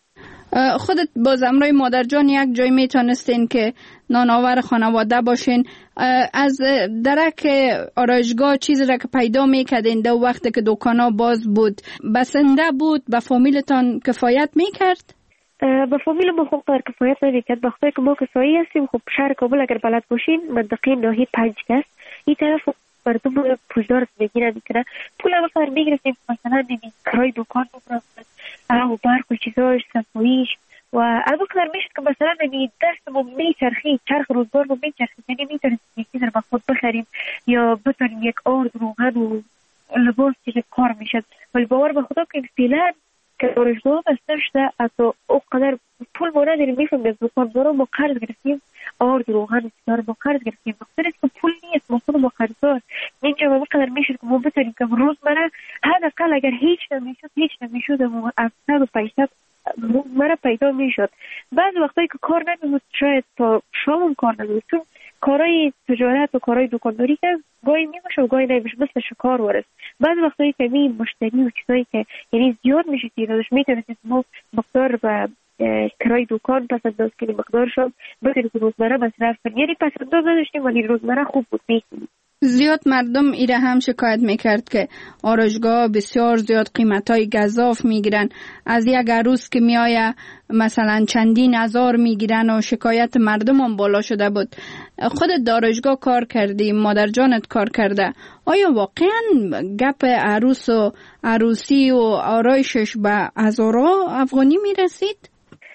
خودت باز امرای مادر جان یک جای میتونستین که نانآور خانواده باشین، از درک آرایشگاه چیزی را که پیدا میکردین در وقتی که دکانا باز بود بسنده بود به فامیلتان کفایت میکرد؟ به فامیل ما خوب قدر کفایت نمیکرد. بخاطر که ما کسایی هستیم خب شهر کابل اگر بلد باشین منطقه ناحیه 5 کس این طرف مردم پولدار میگیرن میکنن پول هم فر میگرفتیم مثلا نمید کرای دکان میگرفتن او برق و چیزاش صفاییش و اما قدر میشد که مثلا نمید دست ما میچرخید چرخ روزگار ما میچرخید یعنی میتونیم یک چیز رو به خود بخریم یا بتونیم یک آرد روغن و لباس چیز کار میشد. ولی باور به خدا که فعلا که آرایشگاه بسته شده از او قدر پول ما نداریم میفهم از دکاندارا ما قرض گرفتیم آرد روغن سیگار ما قرض گرفتیم بخاطر که پول نیست ما خود ما قرضدار اینجا ما قدر میشد که ما بتونیم که روزمره حداقل اگر هیچ نمیشد و 700 و 500 روزمره پیدا میشد. بعض وقتایی که کار نمیشد شاید تا شام کار نمیشد چون کارهای تجارت و کارهای دکانداری که گاهی میشه و گاهی نمیشه مثل شکار ورس. بعض وقتایی که می مشتری و چیزایی که یعنی زیاد میشه تعدادش میتونید ما مقدار و کرای دکان پس انداز کنیم مقدارشون بتونید که روزمره مصرف کنیم. یعنی پس انداز نداشتیم ولی روزمره خوب بود میکنیم. زیاد مردم ایره هم شکایت میکرد که آرایشگاه بسیار زیاد قیمتای گزاف میگیرن، از یک عروس که میآیه مثلا چندین هزار میگیرن و شکایت مردم هم بالا شده بود. خودت در آرایشگاه کار کردی، مادر جانت کار کرده، آیا واقعا گپ عروس و عروسی و آرایشش به هزارها افغانی میرسید؟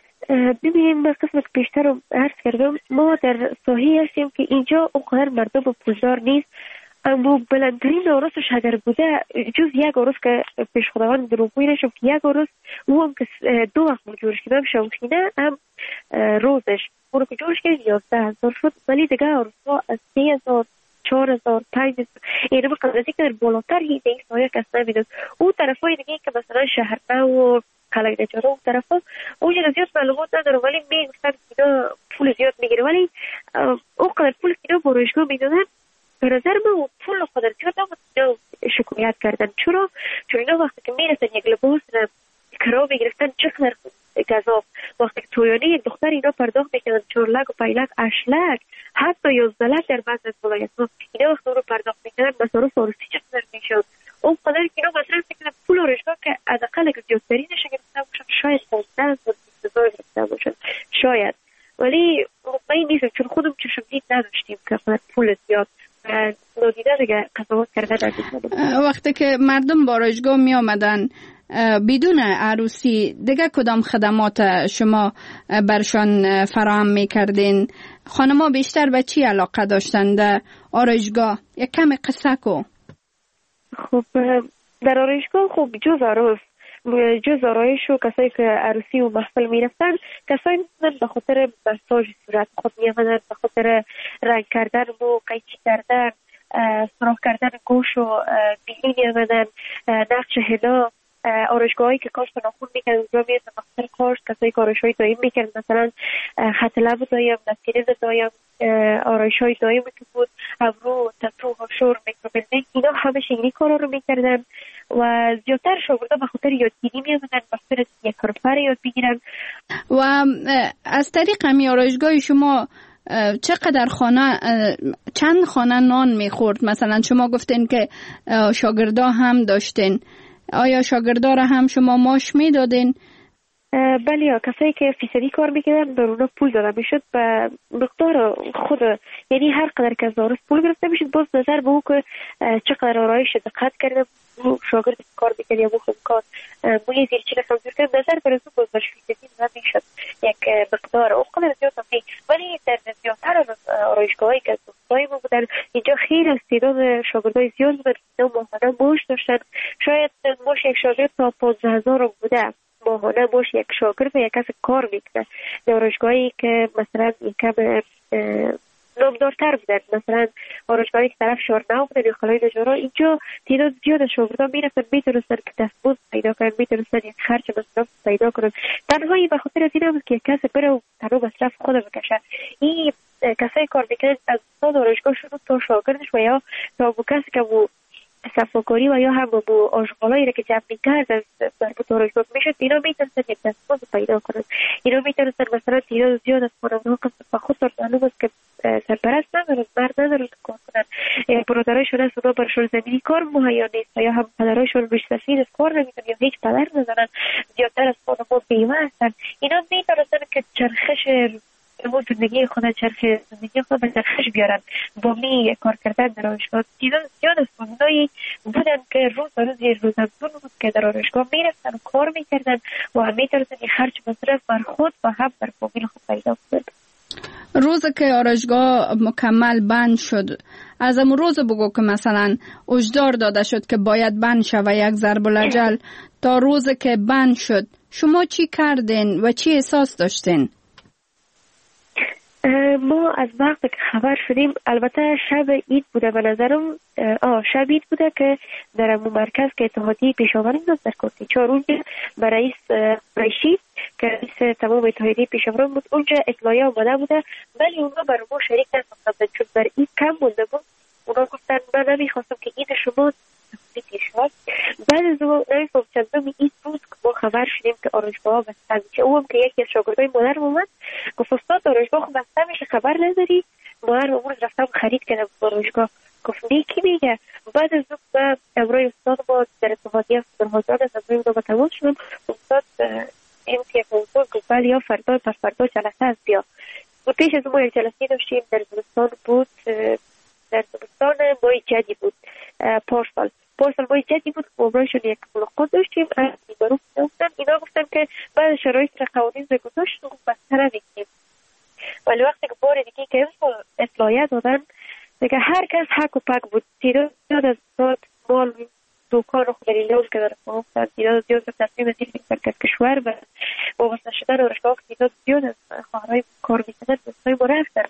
ببینیم به قسمت پیشتر رو عرض کردم ما در ساحه هستیم که اینجا اونقدر مردم پولدار نیست، اما بلندترین عروسش اگر بوده جز یک عروس که پیش خداوند دروغگویی نشم که یک عروس او هم که 2 وقت جورش کردم شوخینه هم روزش اونو که جورش کرد 11,000 شد. ولی دیگه عروس‌ها از 3,000 4,000 5,000 اینو به قدرتی که در بالاتر هیچ این سایه کس نمیداد. اون طرفای دیگه که مثلا شهرنه و خلق نجاره اون طرف ها اونجا زیاد معلومات نداره ولی میگفتن که اینا پول زیاد میگیره ولی اون قدر پول که اینا با آرایشگاه میدادن به نظر من اون پول قدر زیاد نبود. اینا شکایت کردن چرا؟ چون اینا وقتی که میرسن یک لباس کرا میگرفتن چقدر گزاف. وقتی که تویانه یک دختر اینا پرداخت میکنن 4 لک و 5 لک 8 لک حتی 11 لک در بعض از ولایت ها اینا وقتی اون رو پرداخت میکنن مصارف عروسی چقدر میشد. اون قدر که اینا مصرف میکنن پول آرایشگاه که حداقل اگر زیادترینش گرفته باشن شاید 15,000 گرفته باشن شاید، ولی مطمئن نیستم چون خودم چشم دید نداشتیم که پول زیاد نادیده دیگه قضاوت کرده نداشتیم. وقتی که مردم با آرایشگاه می آمدن بدون عروسی دیگه کدام خدمات شما برشان فراهم میکردین؟ خانما بیشتر به چی علاقه داشتن در آرایشگاه؟ یک کم قصه کو. خب در آرایشگاه خب جز آرایش و کسایی که عروسی و محفل میرفتن کسایی میرفتن به خاطر مساژ صورت خود میامدن، به خاطر رنگ کردن و قیچی کردن، سراخ کردن گوش و بیلی میامدن، نقش هلا. آرایشگاهایی که کاش ناخون میکرد اونجا میرسن به خاطر کاش. کسایی که آرایش‌های دایم میکرد مثلا خط لب دایم، نسکرین دایم، آرایش‌های دایم که بود ابرو، تتو، هاشور، میکروبلدینگ اینا همش این کارا رو میکردن و زیادتر شاگردا به خاطر یادگیری میامدن به خاطر یک حرفه یاد بگیرن و از طریق همی آرایشگاه شما چقدر چند خانه نان میخورد؟ مثلا شما گفتین که شاگردا هم داشتین، آیا شاگردا را هم شما معاش میدادین؟ بله، کسایی که فیصدی کار میکردن بر اونا پول داده میشد به مقدار خود، یعنی هر قدر که از دارست پول گرفته میشد. باز نظر به او که چقدر آرایش دقت کرده شاگرد کار میکرد یا کار موی زیر چی کمزور کرد، نظر بر از او باز برش فیصدی داده میشد یک مقدار او قدر زیاد هم نی. ولی در زیادتر از آرایشگاهایی که از دوستای ما بودن اینجا خیلی از تعداد شاگردای زیاد بودن که ماهانه معاش داشتن. شاید معاش یک شاگرد تا 15,000 بوده ماهانه. باش یک شاگرد یک کس کار میکنه در آرایشگاهی که مثلا یکم نامدارتر بودن، مثلا آرایشگاهی که طرف شارنو بودن یا خلای نجارا، اینجا تعداد زیاد از شاگردان میرفتن میتونستن که دستمزد پیدا کنن، میتونستن یک خرج مصرف پیدا کنن. تنهایی به خاطر از این بود که یک کس بره و تنها مصرف خود بکشه. این کسایی کار میکنن از استاد آرایشگاه شروع تا شاگردش و یا تا بو کسی که بو صفاکاری و یا هم با آشغالایی را که جمع میکرد از مربوط آرایشگاه میشد، اینا میتونستن یک دستمزد پیدا کنن. اینا میتونستن مثلا تعداد زیاد از خانم‌ها با خود دارن که سرپرست ندارن، مرد ندارن که کار کنن، برادرایشون از اونا برشون زمینی کار مهیا نیست یا هم پدرایشون روش سفید از کار نمیدن یا هیچ پدر ندارن، زیادتر از خانم‌ها بیوه هستن. اینا میتونستن که چرخش زندگی خود زندگی خود به چرخش بیارن با می کار کردن در آرایشگاه. زیاد از خانم‌هایی بودن که روز به روز یه روزافزون بود که در آرایشگاه میرفتن و کار میکردن و هم میتونستن یه خرج مصرف بر خود و هم بر فامیل خود پیدا کنن. روز که آرایشگاه مکمل بند شد، از امون روز بگو که مثلا اجدار داده شد که باید بند شود یک ضرب الاجل، تا روز که بند شد شما چی کردین و چی احساس داشتین؟ ما از وقت که خبر شدیم، البته شب عید بوده به نظرم، شب عید بوده که در امون مرکز که اتحادیه پیشاوران در کرتی 4 اونجا به رئیس قریشی که رئیس تمام اتحادیه پیشاوران بود اونجا اطلاعیه آمده بوده، ولی اونا برای ما شریک نساختن چون بر عید کم مونده بود. اونا گفتن من نمیخواستم که عید شما بیتیشواد. بعد از اون نمیفهم چندم عید روز که ما خبر شدیم که آرایشگاه بسته میشه. اون که یکی از شاگردای مادر اومد گفت استاد آرایشگاه خب بسته میشه خبر نداری؟ مادر اون رفتم خرید کردم آرایشگاه. گفت کی میگه؟ بعد از اون امروی استاد با در اتحادیه سوپروایزر از امروی با تماس شدم. استاد امتیاز گفت ولی یا فردا تا فردا جلسه از بیا. و پیش از ما یک جلسه داشتیم در زمستان بود، در زمستان ماه جدی بود، پارسال ماه جدی بود. عمرایشون یک ملاقات داشتیم از دیگرون گفتن، اینا گفتن که بعد شرایط را قوانین را گذاشت و بستره میکنیم. ولی وقتی که بار دیگه که اطلاعیه دادن دیگه هر کس حق و پک بود. تعداد از داد مال دوکان و خودری لوز که داره فروختن، تعداد زیاد از تصمیم زیر مرکز کشور و وابسته شدن آرایشگاه تعداد زیاد از خواهرهای کار میکنن دوستای ما رفتن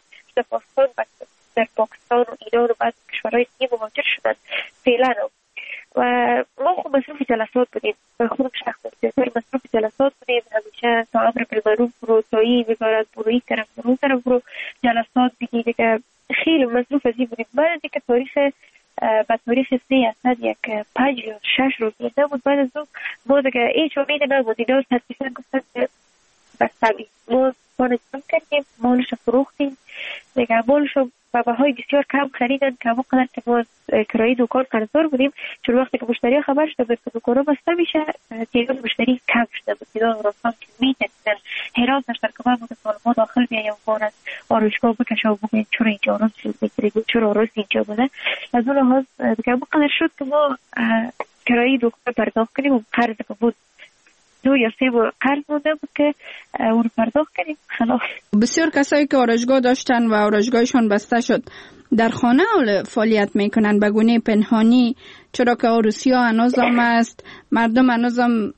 در پاکستان و ایران و بعد کشورهای دیگه مهاجر شدن فعلا. و ما خب مصروف جلسات بودیم، خودم شخصا مصروف جلسات بودیم، همیشه تا امر بالمعروف برو، تایی وزارت برو، این طرف برو جلسات بگی دیگه خیلی مصروف از این بودیم. بعد دیگه به تاریخ 3 اسد یک 5 یا 6 روز نبود. بعد از اون ما دیگه هیچ امید نبود. اینا تدریسا گفتن که بستمی ما جمع کردیم، مالش فروختیم دیگه. مالش و بهای بسیار کم خریدن که همون قدر که ما کرایه دکان قرضدار بودیم، چون وقتی که مشتری خبر شده بود که دکانه بسته میشه تعداد مشتری کم شده بود. تعداد راستان که میتونستن حراس داشتن که من بوده ما داخل بیایم بار از آرایشگاه بکشه و بگویم چرا اینجا آراز شد بگیریم، چرا آراز اینجا بوده. از اون لحاظ دیگه همون قدر شد که ما کرایه دکان پرداخت کنیم و قرض که بود 2 یا 3 بار قرض مونده بود که اون پرداخت کنیم. خلاص بسیار کسایی که آرایشگاه داشتن و آرایشگاهشون بسته شد در خانه فعالیت میکنن به گونه پنهانی، چرا که عروسی ها هنوز هم است، مردم هنوز هم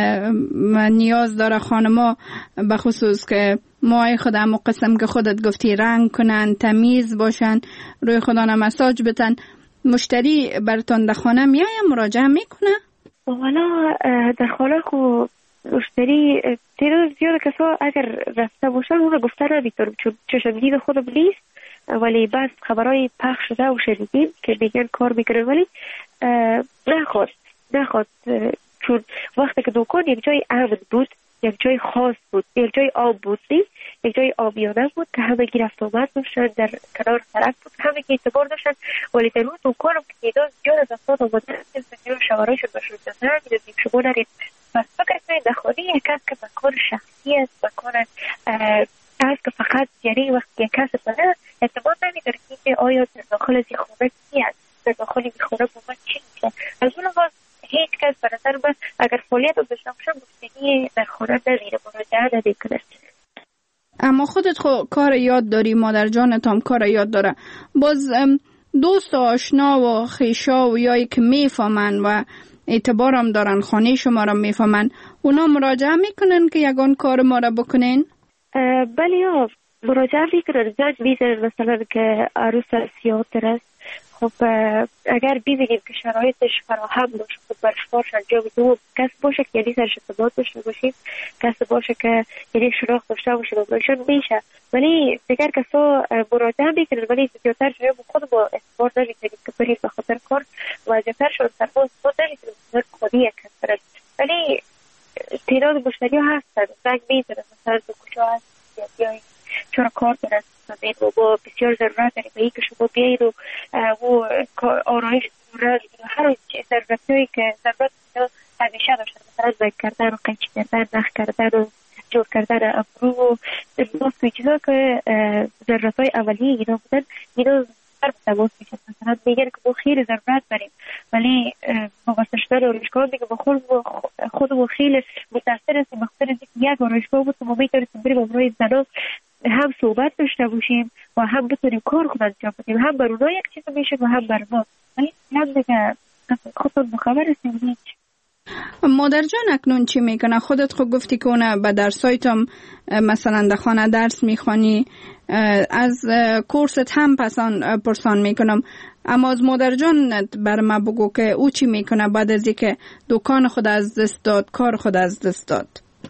نیاز داره خانما به خصوص که موهای خود هم قسم که خودت گفتی رنگ کنن، تمیز باشن، روی خودان مساج بتن. مشتری برتان در خانه میای مراجعه میکنه؟ والا در خانه خو مشتری تعداد زیاد کسا اگر رفته باشن اون رو گفته نمیتونم چون چشمگیر خودم نیست، ولی بس خبرهای پخش شده و شنیدیم که میگن کار میکنن، ولی نخواد چون وقتی که دکان یک جای امن بود یک جای خاص بود، یک جای آب بود، یک جای آبیانه بود که همه گی رفت آمد داشتن، در کنار سرک بود، همه گی اعتبار داشتن. ولی در اون دوکانم که دیدم زیاد از افراد آمدن که شوارایشون بشون دادن، دیدم شما نرید. پس فکر کنید در خانه یک کس که مکان شخصی است، مکان است که فقط یعنی وقتی یک کس بره اعتماد نمیداره که آیا در داخل از این خانه چی است، در داخل این خانه با چی میشه. از اون لحاظ هیچ کس به نظر من اگر فعالیت رو داشته باشه گفتگی در خانه نمیره، مراجعه نمیکنه. اما خودت کار یاد داری، مادر جانت هم کار یاد داره، باز دوست و آشنا و خیشا و یایی که میفهمن و اعتبارم دارن، خانه شما را میفهمن، اونا مراجعه میکنن که یگان کار ما را بکنین؟ بله یا مراجعه میکنن، زنگ میزنن مثلا که عروس سیاتر است. خب اگر ببینیم که شرایطش فراهم باشه خب برشبارش انجام دو کس باشه که یعنی سرش ارتباط داشته باشیم، کس باشه که یعنی شناخت داشته باشه باشون میشه. ولی دیگر کسا مراجعه میکنن ولی زیادتر جایی خود با اعتبار نمیکنیم که بریم به خاطر کار و زیادترشون سرباز خود نمیکنیم بسیار خودی یک کس برد. ولی تعداد مشتری ها هستن، زنگ میزنن مثلا دو کجا هست یا چرا کار دارد و با بسیار ضرورت داریم به این که شما بیایید و آرایش هر ضرورت هایی که ضرورت همیشه داشتن، مثلا زنگ کردن و قیچی کردن، نخ کردن و جور کردن ابرو و باز توی چیزا که ضرورت های اولیه اینا بودن، اینا هر تماس میشن. مثلا میگن که ما خیلی ضرورت داریم ولی وابسته شدن آرایشگاه میگه ما خودمون خیلی متاثر هستیم بخاطر اینکه یک آرایشگاه بود که ما میتونستیم بریم امروز زنا هم صحبت داشته باشیم و هم بتونیم کار خود انجام بدیم، هم بر اونا یک چیز میشه و هم بر ما. ولی هم دیگه خودتون بخبر هستیم هیچ. مادر جان اکنون چی میکنه؟ خودت خود گفتی که اونه به درسایت هم مثلا در خانه درس میخوانی، از کورست هم پرسان میکنم، اما از مادر جان بر ما بگو که او چی میکنه بعد از اینکه دکان خود از دست داد، کار خود از دست داد.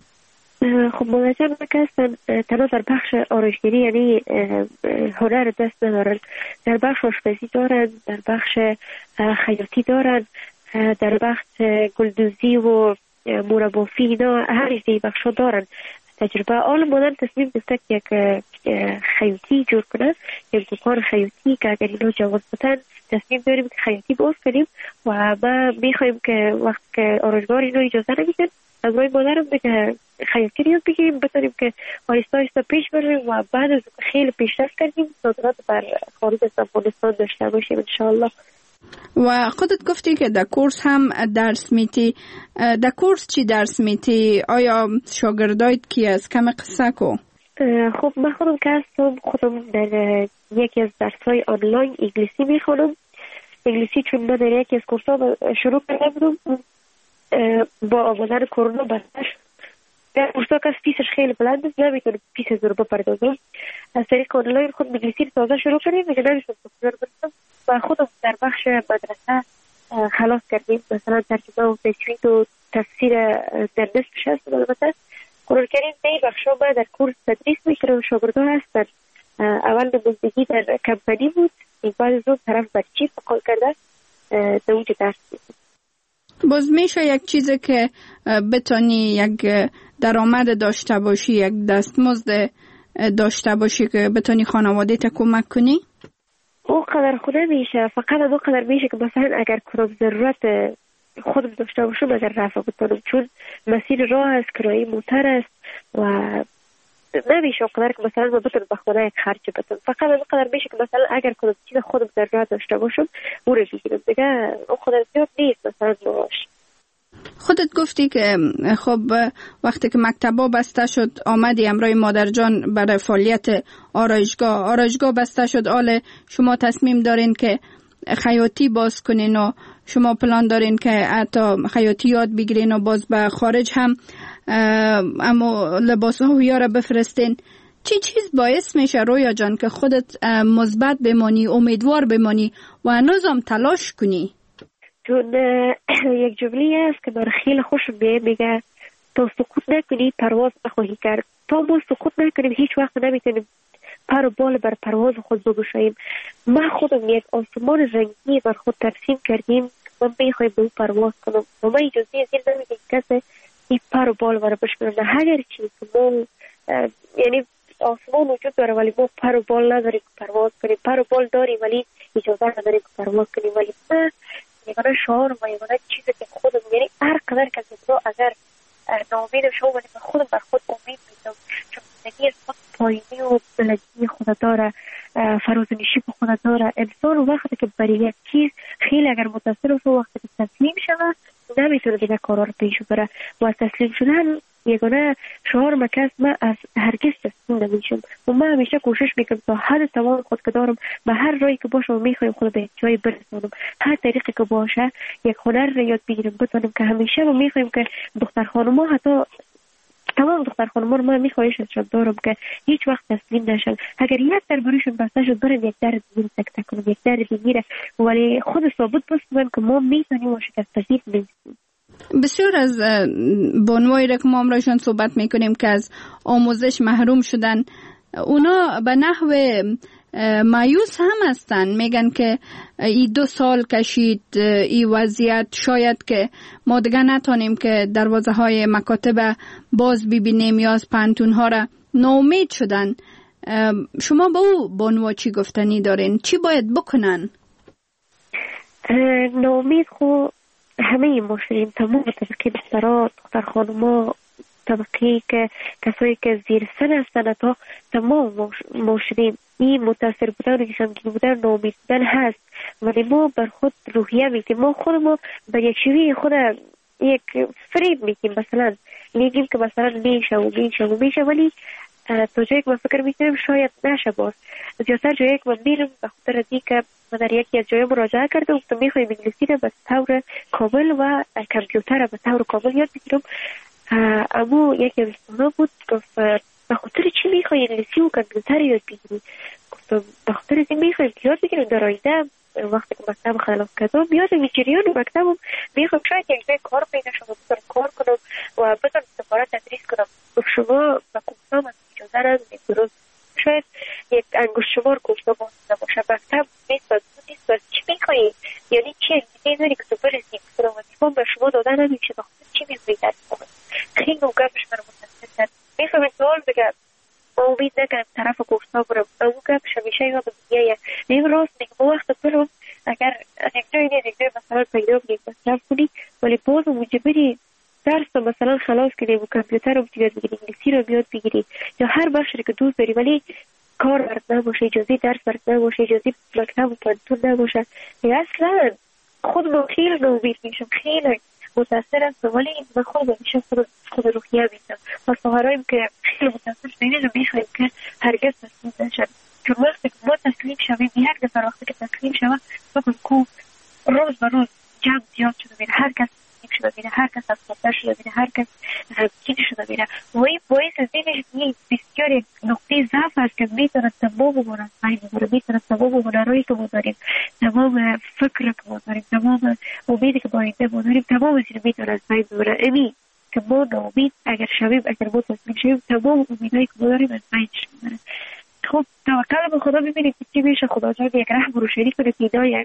خب مادر جان هستن تنها در بخش آرایشگری یعنی هنر دست ندارن، در بخش آشپزی دارن، در بخش خیاطی دارن، در بخش گلدوزی و مربافی اینا هر چیزی بخشا دارن تجربه. حالا مادر تصمیم گرفته که یک خیاطی جور کنه، یک دکان خیاطی که اگر اینا جواز بدن تصمیم داریم که خیاطی باز کنیم و ما میخوایم که وقت که آرایشگاه اینا اجازه نمیدن امروی مادرم بگه خیاطی یاد بگیریم بتونیم که آهسته آهسته پیش بریم و بعد از خیلی پیشرفت کردیم صادرات بر خارج از افغانستان داشته باشیم انشاءالله. و خودت گفتی که در کورس هم درس میتی، در کورس چی درس میتی؟ آیا شاگردایت کی از کم قصه کو؟ خب من خودم که هستم خودم در یکی از درس‌های آنلاین انگلیسی میخونم. انگلیسی چون من در یکی از کورس‌ها شروع کرده بودم با آمدن کرونا بستش در کورس‌ها که فیسش خیلی بلند است نمیتونم فیس رو بپردازم. از طریق آنلاین خود انگلیسی رو تازه شروع کردیم و نمیشم و خودم در بخش مدرسه خلاص کردیم، مثلا ترجمه و تجوید و تفسیر در نصفش هست. البته قرآن کریم در این بخشا ما در کورس تدریس میکنم، شاگردان هستن. اول نمایندگی در کمپانی بود، بعد از اون طرف برچی فقال کرده در اونجا درس میکنم. باز میشه یک چیزی که بتانی یک درآمد داشته باشی، یک دستمزد داشته باشی که بتانی خانواده تا کمک کنی؟ او قدر خود میشه، فقط او قدر میشه که مثلا اگر کدام ضرورت خودم داشته باشم اگر رفع بتونم، چون مسیر راه است، کرایه موتر است و نمیشه قدر که مثلا من بتونم به خونه یک خرج بدم. فقط او قدر میشه که مثلا اگر کدام چیز خودم ضرورت داشته باشم او رو بگیرم دیگه. او قدر زیاد نیست مثلا باش. خودت گفتی که خب وقتی که مکتبا بسته شد آمدی امرای مادر جان برای فعالیت آرایشگاه بسته شد، آل شما تصمیم دارین که خیاطی باز کنین و شما پلان دارین که حتی خیاطی یاد بگیرین و باز به خارج هم اما لباس ها هویا را بفرستین. چی چیز باعث میشه رویا جان که خودت مثبت بمانی، امیدوار بمانی و هنوزم تلاش کنی؟ چون یک جمله است که من خیلی خوشم میگه تا سکوت نکنی پرواز نخواهی کرد. تا ما سکوت نکنیم هیچ وقت نمیتونیم پر و بال بر پرواز خود بگشاییم. من خودم یک آسمان رنگی بر خود ترسیم کردیم، من میخوایم به اون پرواز کنم و من اجازه از این نمیدیم کسی این پر و بال برای بشکنن. اگر چی که ما یعنی آسمان وجود داره ولی ما پر و بال نداریم که پرواز کنیم، پر و بال داریم ولی اجازه نداریم که پرواز کنیم. ولی ما یگانه شعار ما یگانه چیزی که خودم یعنی هر قدر که اگر ناامید شو ولی من خودم بر خود امید میدم، چون زندگی خود پایینی و بلندی خود داره، فرازنشی به خود داره. انسان وقتی که برای یک چیز خیلی اگر متاثر و وقتی که تسلیم شود نمیتونه دیگه کارا رو پیش بره و تسلیم شدن یگانه شعار مکس من از هرگز تسلیم نمیشم و من همیشه کوشش میکنم تا حد توان خود که دارم به هر راهی که باشه و میخوایم خود به جای برسونم، هر طریقی که باشه یک هنر رو یاد بگیرم بتونم که همیشه و میخوایم که دختر خانوما حتی تمام دختر خانوما رو من میخوایششون دارم که هیچ وقت تسلیم نشن. اگر یک در بروشون بسته شد برن یک در دیگه تک تک کنم، یک در دیگه ولی خود ثابت بسازن که ما میتونیم و شکست پذیر نیستیم. بسیار از بانوایی را که ما امروزشان صحبت میکنیم که از آموزش محروم شدن، اونا به نحو مایوس هم هستن، میگن که ای 2 سال کشید ای وضعیت، شاید که ما دیگه نتانیم که دروازه های مکاتب باز ببینیم یا از پانتون ها را ناامید شدن. شما با او بانوا چی گفتنی دارین؟ چی باید بکنن؟ ناامید خو همه ما شدیم، تمام طبقه دخترها، دختر خانوما، طبقه که کسایی که زیر سن هستن تا تمام ما شدیم. این متاثر بودن و غمگین بودن، ناامید بودن هست ولی ما بر خود روحیه میتیم، ما خودمو به یک شوی خود یک فریب میتیم، مثلا میگیم که مثلا میشه ولی تا جایی که من فکر میکنم شاید نشه. باز زیادتر جایی که من میرم به خاطر که من در یکی از جای مراجعه کردم که میخوایم انگلیسی رو به طور کامل و کامپیوتر رو به طور کامل یاد بگیرم. اما یکی از دوستانا بود گفت به خاطر چی میخوای انگلیسی و کامپیوتر یاد بگیری؟ گفتم به خاطر این میخوایم یاد بگیرم در آینده وقتی که مکتب خلاص کردم یادم جریان مکتبم میخوام شاید یک جای کار پیدا شم بتونم کار کنم و بتونم سفارت تدریس کنم. شما به کوفتام از اجازه ندارید، درست شاید یک انگشت شمار کوفتا باشه، مکتب نیست و چی میخوایی؟ یعنی چی انگیزه داری که تو برسی که وظیفه به شما داده نمیشه، بخاطر چی میخوایی درس کنم؟ خیلی گپش من متاثر کرد. میخوام سوال بگم امید نکنم طرف کوفتا برم، اون گپش همیشه یادم میاد. نیم راست میگم وقت برم اگر از یک جای نیز یک جای مثلا پیدا کنی مصرف کنی ولی باز مجبوری درس رو مثلا خلاص کنی و کامپیوتر رو یاد بگیری، انگلیسی رو یاد بگیری یا هر بخشی که دوست داری ولی کار برات نباشه، اجازه درس برات نباشه، اجازه مکتب و پانتون نباشه. اصلا خود با خیلی نومید میشم، خیلی متاثر هستم ولی من خود میشه خود روحیه میدم و سهرایم که خیلی متاثر شدیم میخوایم که هرگز تسلیم نشد. چون وقتی که ما تسلیم شویم یک نفر وقتی که تسلیم شود بکن که روز به روز جمع زیاد شده میره، هر کس تسلیم شده میره، هر کس افسرده شده میره، هر کس غمگین شده میره و این باعث از این بسیار نقطه ضعف است که میتونه تمام هنر بین ببره، میتونه تمام هنرهایی که ما داریم، تمام فکر که ما داریم، تمام امیدی که با آینده ما داریم، تمام از این میتونه از بین ببره. امی که ما ناامید اگر شویم، اگر ما تسلیم شویم، تمام امیدهایی که ما داریم از بین میبره. خب توکل به خدا ببینید که چی میشه. خدا جان یک رحم روشنی کنه پیدا یک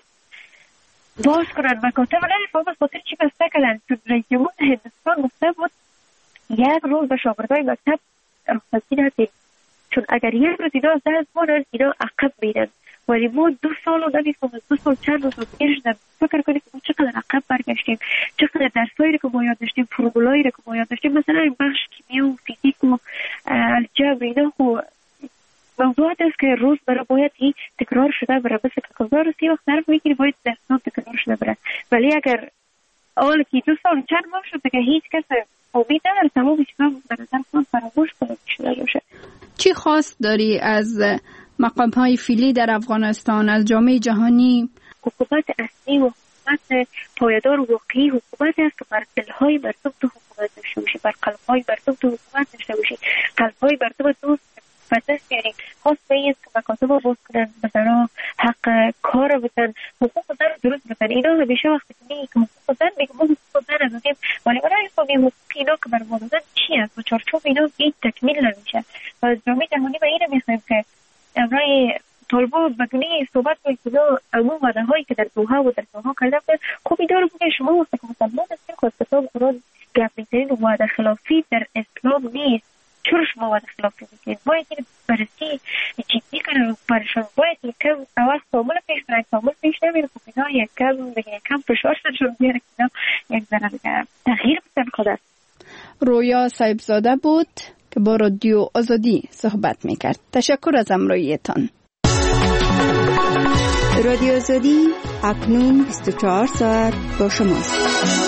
باز کنن مکاتب. نمیفهم از خاطر چی بسته کردن. چون رئیس جمهور هندوستان گفته بود یک روز به شاگردای مکتب رخصتی ندید، چون اگر یک روز اینا از دست بردن اینا عقب میرن. ولی ما 2 سال و نمیفهم از 2 سال چند روز گیر شدن. فکر کنید که ما چقدر عقب برگشتیم، چقدر درسایی رو که ما یاد داشتیم، فرمولایی رو که ما یاد داشتیم، مثلا این بخش کیمیا و فیزیک و الجبر اینا خو موضوعات است که روز برای باید این تکرار شده بره، مثل که کمزار سی وقت طرف میگیری باید درستان تکرار شده بره. ولی اگر اول که 2 سال چند ماه شده که هیچ کس امید نداره تمام چیزا به نظر خود فراموش کنه شده باشه. چی خواست داری از مقام های فعلی در افغانستان، از جامعه جهانی؟ حکومت اصلی و حکومت پایدار و واقعی حکومت است که بر دلهای مردم تو حکومت داشته باشه، بر قلبهای مردم تو حکومت داشته باشه، قلبهای مردم تو فتست یعنی خواست به این که مکاتب رو باز کنن، مثلا حق کار رو بدن، حقوق زن رو درست بدن. اینا همیشه وقتی که میگه که حقوق زن میگه ما حقوق زن رو دادیم ولی ما نمیفهمیم حقوق اینا که بر ما دادن چی است و چارچوب اینا این تکمیل نمیشه. و از جامعه جهانی به این میخوایم که امرای طالبا بدونی صحبت کنید که عموم وعده هایی که در دوحه و در دوحه کردن خب اینا رو بگه شما وقتی که مسلمان هستیم خود کتاب قرآن گپ میزنید وعده خلافی در اسلام نیست. چرا شما وعده خلافی میکنید؟ باید این بررسی جدی کنید برشان. باید یک کم اول کامل پیش برند، کامل پیش نمیره. خب اینا یک کم فشار سرشون بیاره که اینا یک ذره تغییر بدن خودت. رویا صاحبزاده بود که با رادیو آزادی صحبت میکرد. تشکر از همراهیتان. رادیو آزادی اکنون 24 ساعت با شماست.